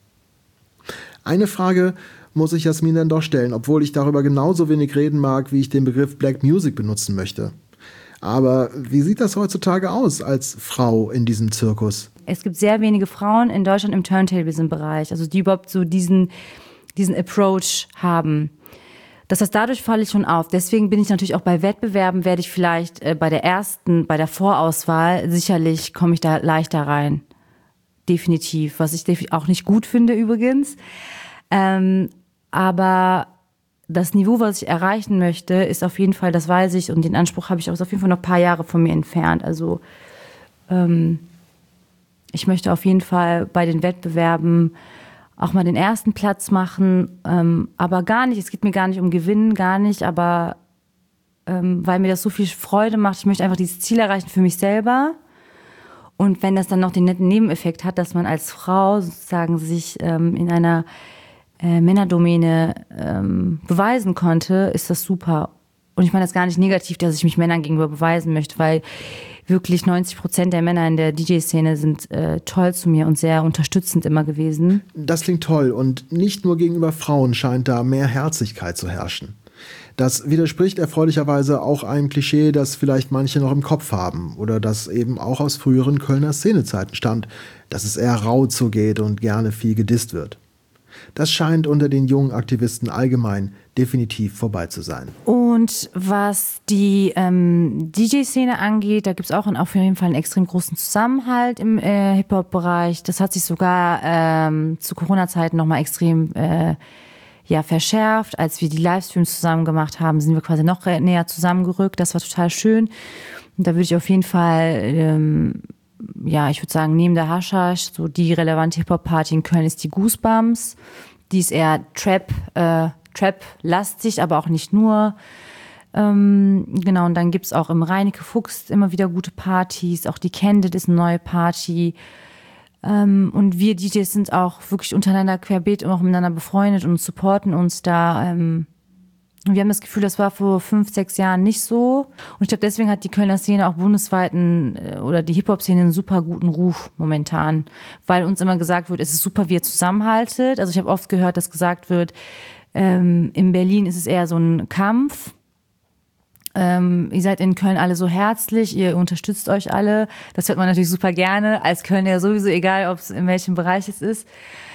Eine Frage muss ich Jasmin dann doch stellen, obwohl ich darüber genauso wenig reden mag, wie ich den Begriff Black Music benutzen möchte. Aber wie sieht das heutzutage aus als Frau in diesem Zirkus? Es gibt sehr wenige Frauen in Deutschland im Turntablism-Bereich, also die überhaupt so diesen Approach haben. Das heißt, dadurch falle ich schon auf. Deswegen bin ich natürlich auch bei Wettbewerben, werde ich vielleicht bei der Vorauswahl, sicherlich komme ich da leichter rein. Definitiv. Was ich auch nicht gut finde übrigens. Aber das Niveau, was ich erreichen möchte, ist auf jeden Fall, das weiß ich, und den Anspruch habe ich auch, ist auf jeden Fall noch ein paar Jahre von mir entfernt. Also ich möchte auf jeden Fall bei den Wettbewerben auch mal den ersten Platz machen, aber gar nicht, es geht mir gar nicht um Gewinnen, gar nicht, aber weil mir das so viel Freude macht, ich möchte einfach dieses Ziel erreichen für mich selber. Und wenn das dann noch den netten Nebeneffekt hat, dass man als Frau sozusagen sich in einer Männerdomäne beweisen konnte, ist das super. Und ich meine das gar nicht negativ, dass ich mich Männern gegenüber beweisen möchte, weil wirklich 90% der Männer in der DJ-Szene sind toll zu mir und sehr unterstützend immer gewesen. Das klingt toll und nicht nur gegenüber Frauen scheint da mehr Herzlichkeit zu herrschen. Das widerspricht erfreulicherweise auch einem Klischee, das vielleicht manche noch im Kopf haben oder das eben auch aus früheren Kölner Szenezeiten stammt, dass es eher rau zugeht und gerne viel gedisst wird. Das scheint unter den jungen Aktivisten allgemein definitiv vorbei zu sein. Und was die DJ-Szene angeht, da gibt es auch auf jeden Fall einen extrem großen Zusammenhalt im Hip-Hop-Bereich. Das hat sich sogar zu Corona-Zeiten nochmal extrem verschärft. Als wir die Livestreams zusammen gemacht haben, sind wir quasi noch näher zusammengerückt. Das war total schön. Und da würde ich auf jeden Fall, ich würde sagen, neben der Haschisch, so die relevante Hip-Hop-Party in Köln ist die Goosebumps. Die ist eher Trap-lastig, aber auch nicht nur. Genau, und dann gibt's auch im Reineke Fuchs immer wieder gute Partys. Auch die Candid ist eine neue Party. Und wir DJs sind auch wirklich untereinander querbeet und auch miteinander befreundet und supporten uns da. Wir haben das Gefühl, das war vor 5, 6 Jahren nicht so. Und ich glaube, deswegen hat die Kölner Szene auch bundesweit oder die Hip-Hop-Szene einen super guten Ruf momentan. Weil uns immer gesagt wird, es ist super, wie ihr zusammenhaltet. Also ich habe oft gehört, dass gesagt wird, in Berlin ist es eher so ein Kampf. Ihr seid in Köln alle so herzlich, ihr unterstützt euch alle. Das hört man natürlich super gerne. Als Kölner ja sowieso, egal ob es in welchem Bereich es ist.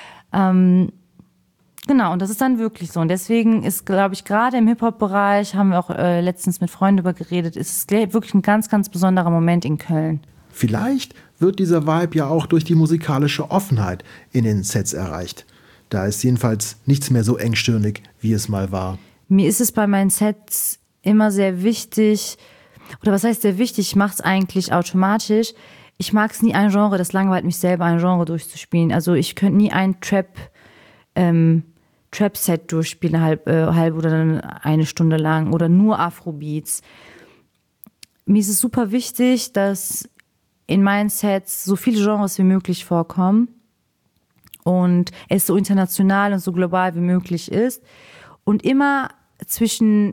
Genau, und das ist dann wirklich so. Und deswegen ist, glaube ich, gerade im Hip-Hop-Bereich, haben wir auch letztens mit Freunden darüber geredet, ist es wirklich ein ganz, ganz besonderer Moment in Köln. Vielleicht wird dieser Vibe ja auch durch die musikalische Offenheit in den Sets erreicht. Da ist jedenfalls nichts mehr so engstirnig, wie es mal war. Mir ist es bei meinen Sets immer sehr wichtig, oder was heißt sehr wichtig, ich mache es eigentlich automatisch. Ich mag es nie, ein Genre, das langweilt mich selber, ein Genre durchzuspielen. Also ich könnte nie ein Trap-Set durchspielen, halb oder dann eine Stunde lang oder nur Afrobeats. Mir ist es super wichtig, dass in meinen Sets so viele Genres wie möglich vorkommen und es so international und so global wie möglich ist und immer zwischen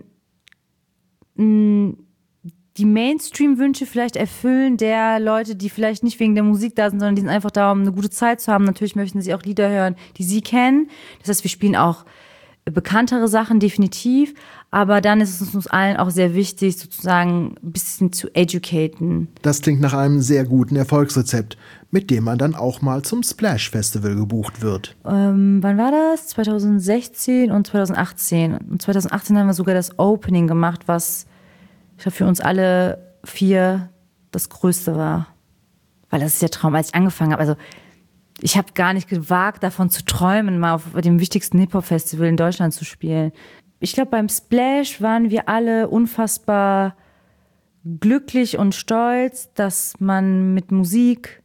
die Mainstream-Wünsche vielleicht erfüllen der Leute, die vielleicht nicht wegen der Musik da sind, sondern die sind einfach da, um eine gute Zeit zu haben. Natürlich möchten sie auch Lieder hören, die sie kennen. Das heißt, wir spielen auch bekanntere Sachen, definitiv. Aber dann ist es uns allen auch sehr wichtig, sozusagen ein bisschen zu educaten. Das klingt nach einem sehr guten Erfolgsrezept, mit dem man dann auch mal zum Splash Festival gebucht wird. Wann war das? 2016 und 2018. Und 2018 haben wir sogar das Opening gemacht, was ich glaube, für uns alle 4 das Größte war. Weil das ist der Traum, als ich angefangen habe. Also ich habe gar nicht gewagt, davon zu träumen, mal auf dem wichtigsten Hip-Hop-Festival in Deutschland zu spielen. Ich glaube, beim Splash waren wir alle unfassbar glücklich und stolz, dass man mit Musik,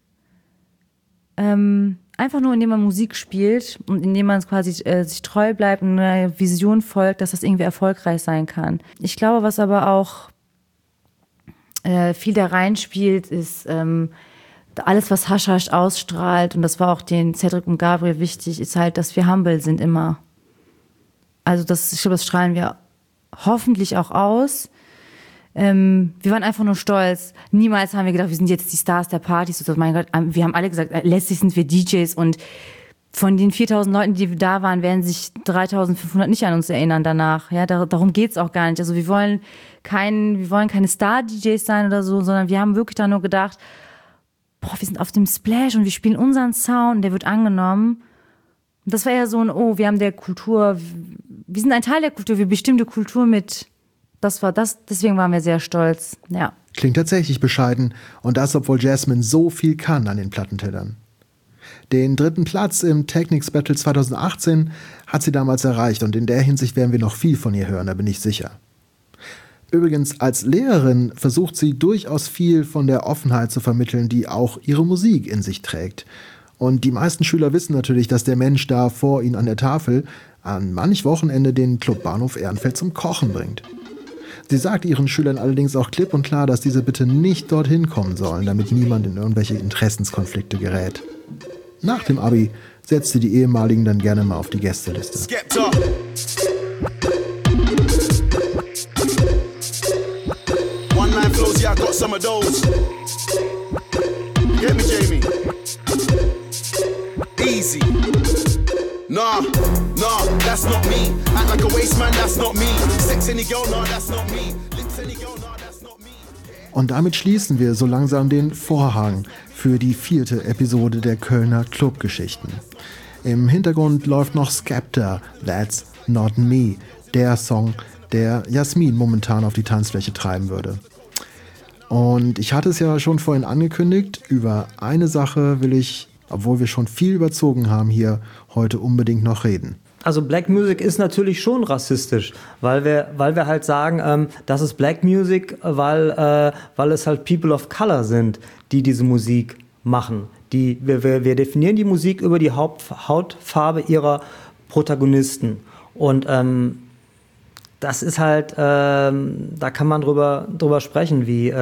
einfach nur indem man Musik spielt und indem man quasi sich treu bleibt und einer Vision folgt, dass das irgendwie erfolgreich sein kann. Ich glaube, was aber auch viel da reinspielt, ist alles, was Haschisch ausstrahlt, und das war auch den Cedric und Gabriel wichtig, ist halt, dass wir humble sind immer. Also ich glaube, das strahlen wir hoffentlich auch aus. Wir waren einfach nur stolz. Niemals haben wir gedacht, wir sind jetzt die Stars der Partys. Also, mein Gott, wir haben alle gesagt, letztlich sind wir DJs, und von den 4.000 Leuten, die da waren, werden sich 3.500 nicht an uns erinnern danach. Ja, darum geht's auch gar nicht. Also wir wollen keine Star-DJs sein oder so, sondern wir haben wirklich da nur gedacht, wir sind auf dem Splash und wir spielen unseren Sound, der wird angenommen. Und das war eher so wir haben der Kultur wir sind ein Teil der Kultur, wir bestimmen die Kultur mit. Deswegen waren wir sehr stolz, ja. Klingt tatsächlich bescheiden und das, obwohl Jasmine so viel kann an den Plattentellern. Den 3. Platz im Technics Battle 2018 hat sie damals erreicht und in der Hinsicht werden wir noch viel von ihr hören, da bin ich sicher. Übrigens, als Lehrerin versucht sie durchaus viel von der Offenheit zu vermitteln, die auch ihre Musik in sich trägt. Und die meisten Schüler wissen natürlich, dass der Mensch da vor ihnen an der Tafel an manch Wochenende den Club Bahnhof Ehrenfeld zum Kochen bringt. Sie sagt ihren Schülern allerdings auch klipp und klar, dass diese bitte nicht dorthin kommen sollen, damit niemand in irgendwelche Interessenskonflikte gerät. Nach dem Abi setzt sie die ehemaligen dann gerne mal auf die Gästeliste. Skepta. One-line flows, yeah, I got some of those. Get me, Jamie. Easy. Nah, that's not me. Act like a waste man, that's not me. Sex any girl, nah, that's not me. Lips any girl, nah, that's not me. Und damit schließen wir so langsam den Vorhang für die 4. Episode der Kölner Clubgeschichten. Im Hintergrund läuft noch Skepta, That's Not Me, der Song, der Jasmin momentan auf die Tanzfläche treiben würde. Und ich hatte es ja schon vorhin angekündigt, über eine Sache will ich, obwohl wir schon viel überzogen haben, hier heute unbedingt noch reden. Also Black Music ist natürlich schon rassistisch, weil wir halt sagen, das ist Black Music, weil es halt People of Color sind, die diese Musik machen. Wir definieren die Musik über die Hautfarbe ihrer Protagonisten. Und das ist halt, da kann man drüber sprechen, wie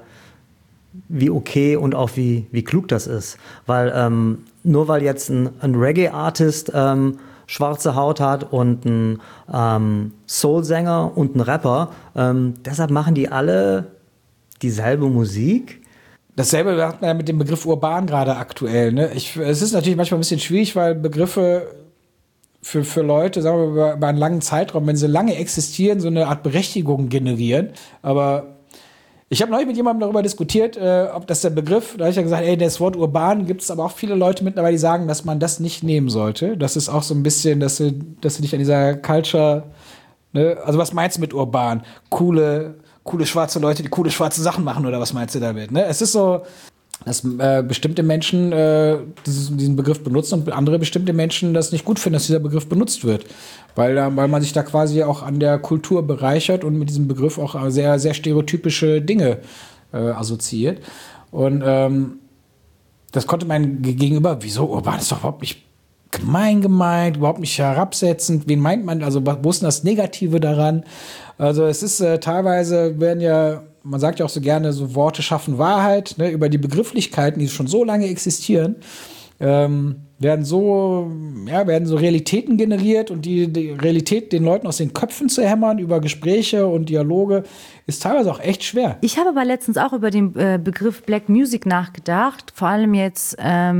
okay und auch wie klug das ist. Weil nur weil jetzt ein Reggae-Artist schwarze Haut hat und ein Soul-Sänger und ein Rapper, deshalb machen die alle dieselbe Musik. Dasselbe hat man ja mit dem Begriff urban gerade aktuell. Ne? Es ist natürlich manchmal ein bisschen schwierig, weil Begriffe für Leute, sagen wir über einen langen Zeitraum, wenn sie lange existieren, so eine Art Berechtigung generieren. Aber ich habe neulich mit jemandem darüber diskutiert, ob das der Begriff, da habe ich ja gesagt, das Wort urban gibt es aber auch viele Leute mittlerweile, die sagen, dass man das nicht nehmen sollte. Das ist auch so ein bisschen, dass du dich an dieser Culture, ne? Also was meinst du mit urban? Coole schwarze Leute, die coole schwarze Sachen machen, oder was meinst du damit? Ne? Es ist so, dass bestimmte Menschen diesen Begriff benutzen und andere bestimmte Menschen das nicht gut finden, dass dieser Begriff benutzt wird. Weil man sich da quasi auch an der Kultur bereichert und mit diesem Begriff auch sehr, sehr stereotypische Dinge assoziiert. Und das konnte mein Gegenüber, wieso urban, ist doch überhaupt nicht gemeint, überhaupt nicht herabsetzend. Wen meint man, also wo ist denn das Negative daran? Also es ist teilweise man sagt ja auch so gerne, so Worte schaffen Wahrheit, ne, über die Begrifflichkeiten, die schon so lange existieren, werden so Realitäten generiert, und die Realität den Leuten aus den Köpfen zu hämmern über Gespräche und Dialoge ist teilweise auch echt schwer. Ich habe aber letztens auch über den Begriff Black Music nachgedacht, vor allem jetzt,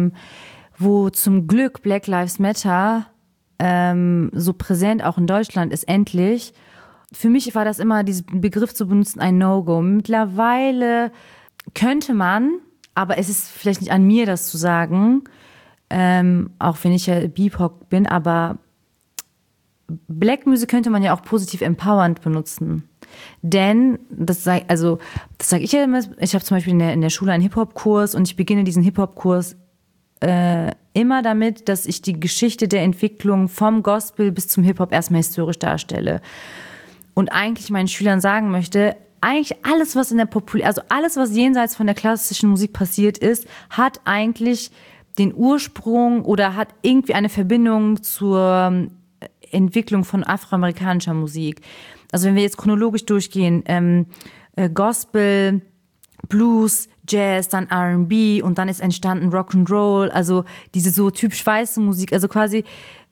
wo zum Glück Black Lives Matter so präsent auch in Deutschland ist, endlich. Für mich war das immer, diesen Begriff zu benutzen, ein No-Go. Mittlerweile könnte man, aber es ist vielleicht nicht an mir, das zu sagen, auch wenn ich ja BIPOC bin, aber Black Music könnte man ja auch positiv empowernd benutzen. Denn, das sage ich ja immer, ich habe zum Beispiel in der Schule einen Hip-Hop-Kurs, und ich beginne diesen Hip-Hop-Kurs immer damit, dass ich die Geschichte der Entwicklung vom Gospel bis zum Hip-Hop erstmal historisch darstelle. Und eigentlich meinen Schülern sagen möchte, eigentlich alles, was alles, was jenseits von der klassischen Musik passiert ist, hat eigentlich den Ursprung oder hat irgendwie eine Verbindung zur Entwicklung von afroamerikanischer Musik. Also wenn wir jetzt chronologisch durchgehen, Gospel, Blues, Jazz, dann R&B, und dann ist entstanden Rock'n'Roll, also diese so typisch weiße Musik, also quasi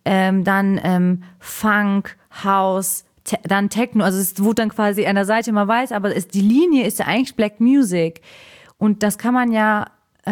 dann Funk, House, dann Techno, also es wurde dann quasi an der Seite immer weiß, aber die Linie ist ja eigentlich Black Music, und das kann man ja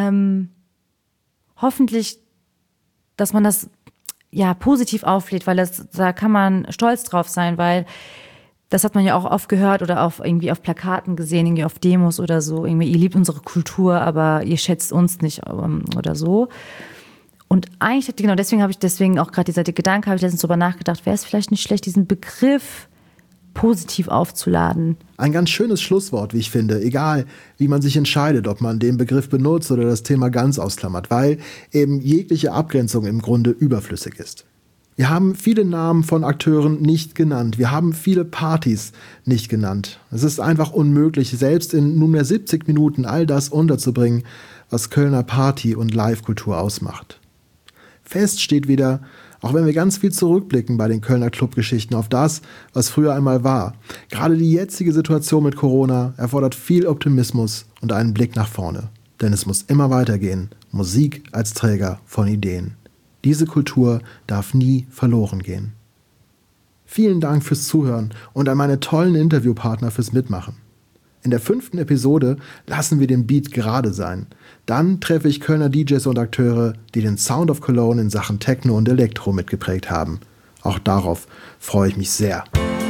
hoffentlich, dass man das ja positiv auflädt, weil da kann man stolz drauf sein, weil das hat man ja auch oft gehört oder irgendwie auf Plakaten gesehen, irgendwie auf Demos oder so, irgendwie, ihr liebt unsere Kultur, aber ihr schätzt uns nicht oder so. Und eigentlich, genau deswegen auch gerade dieser Gedanke, habe ich letztens drüber nachgedacht, wäre es vielleicht nicht schlecht, diesen Begriff positiv aufzuladen. Ein ganz schönes Schlusswort, wie ich finde, egal wie man sich entscheidet, ob man den Begriff benutzt oder das Thema ganz ausklammert, weil eben jegliche Abgrenzung im Grunde überflüssig ist. Wir haben viele Namen von Akteuren nicht genannt, wir haben viele Partys nicht genannt. Es ist einfach unmöglich, selbst in nunmehr 70 Minuten all das unterzubringen, was Kölner Party- und Live-Kultur ausmacht. Fest steht wieder, auch wenn wir ganz viel zurückblicken bei den Kölner Clubgeschichten auf das, was früher einmal war. Gerade die jetzige Situation mit Corona erfordert viel Optimismus und einen Blick nach vorne. Denn es muss immer weitergehen. Musik als Träger von Ideen. Diese Kultur darf nie verloren gehen. Vielen Dank fürs Zuhören und an meine tollen Interviewpartner fürs Mitmachen. In der 5. Episode lassen wir den Beat gerade sein. Dann treffe ich Kölner DJs und Akteure, die den Sound of Cologne in Sachen Techno und Elektro mitgeprägt haben. Auch darauf freue ich mich sehr.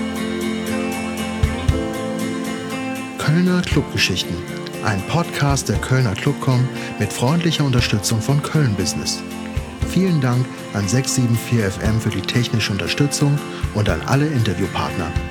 Kölner Clubgeschichten. Ein Podcast der Kölner Clubcom mit freundlicher Unterstützung von Köln Business. Vielen Dank an 674 FM für die technische Unterstützung und an alle Interviewpartner.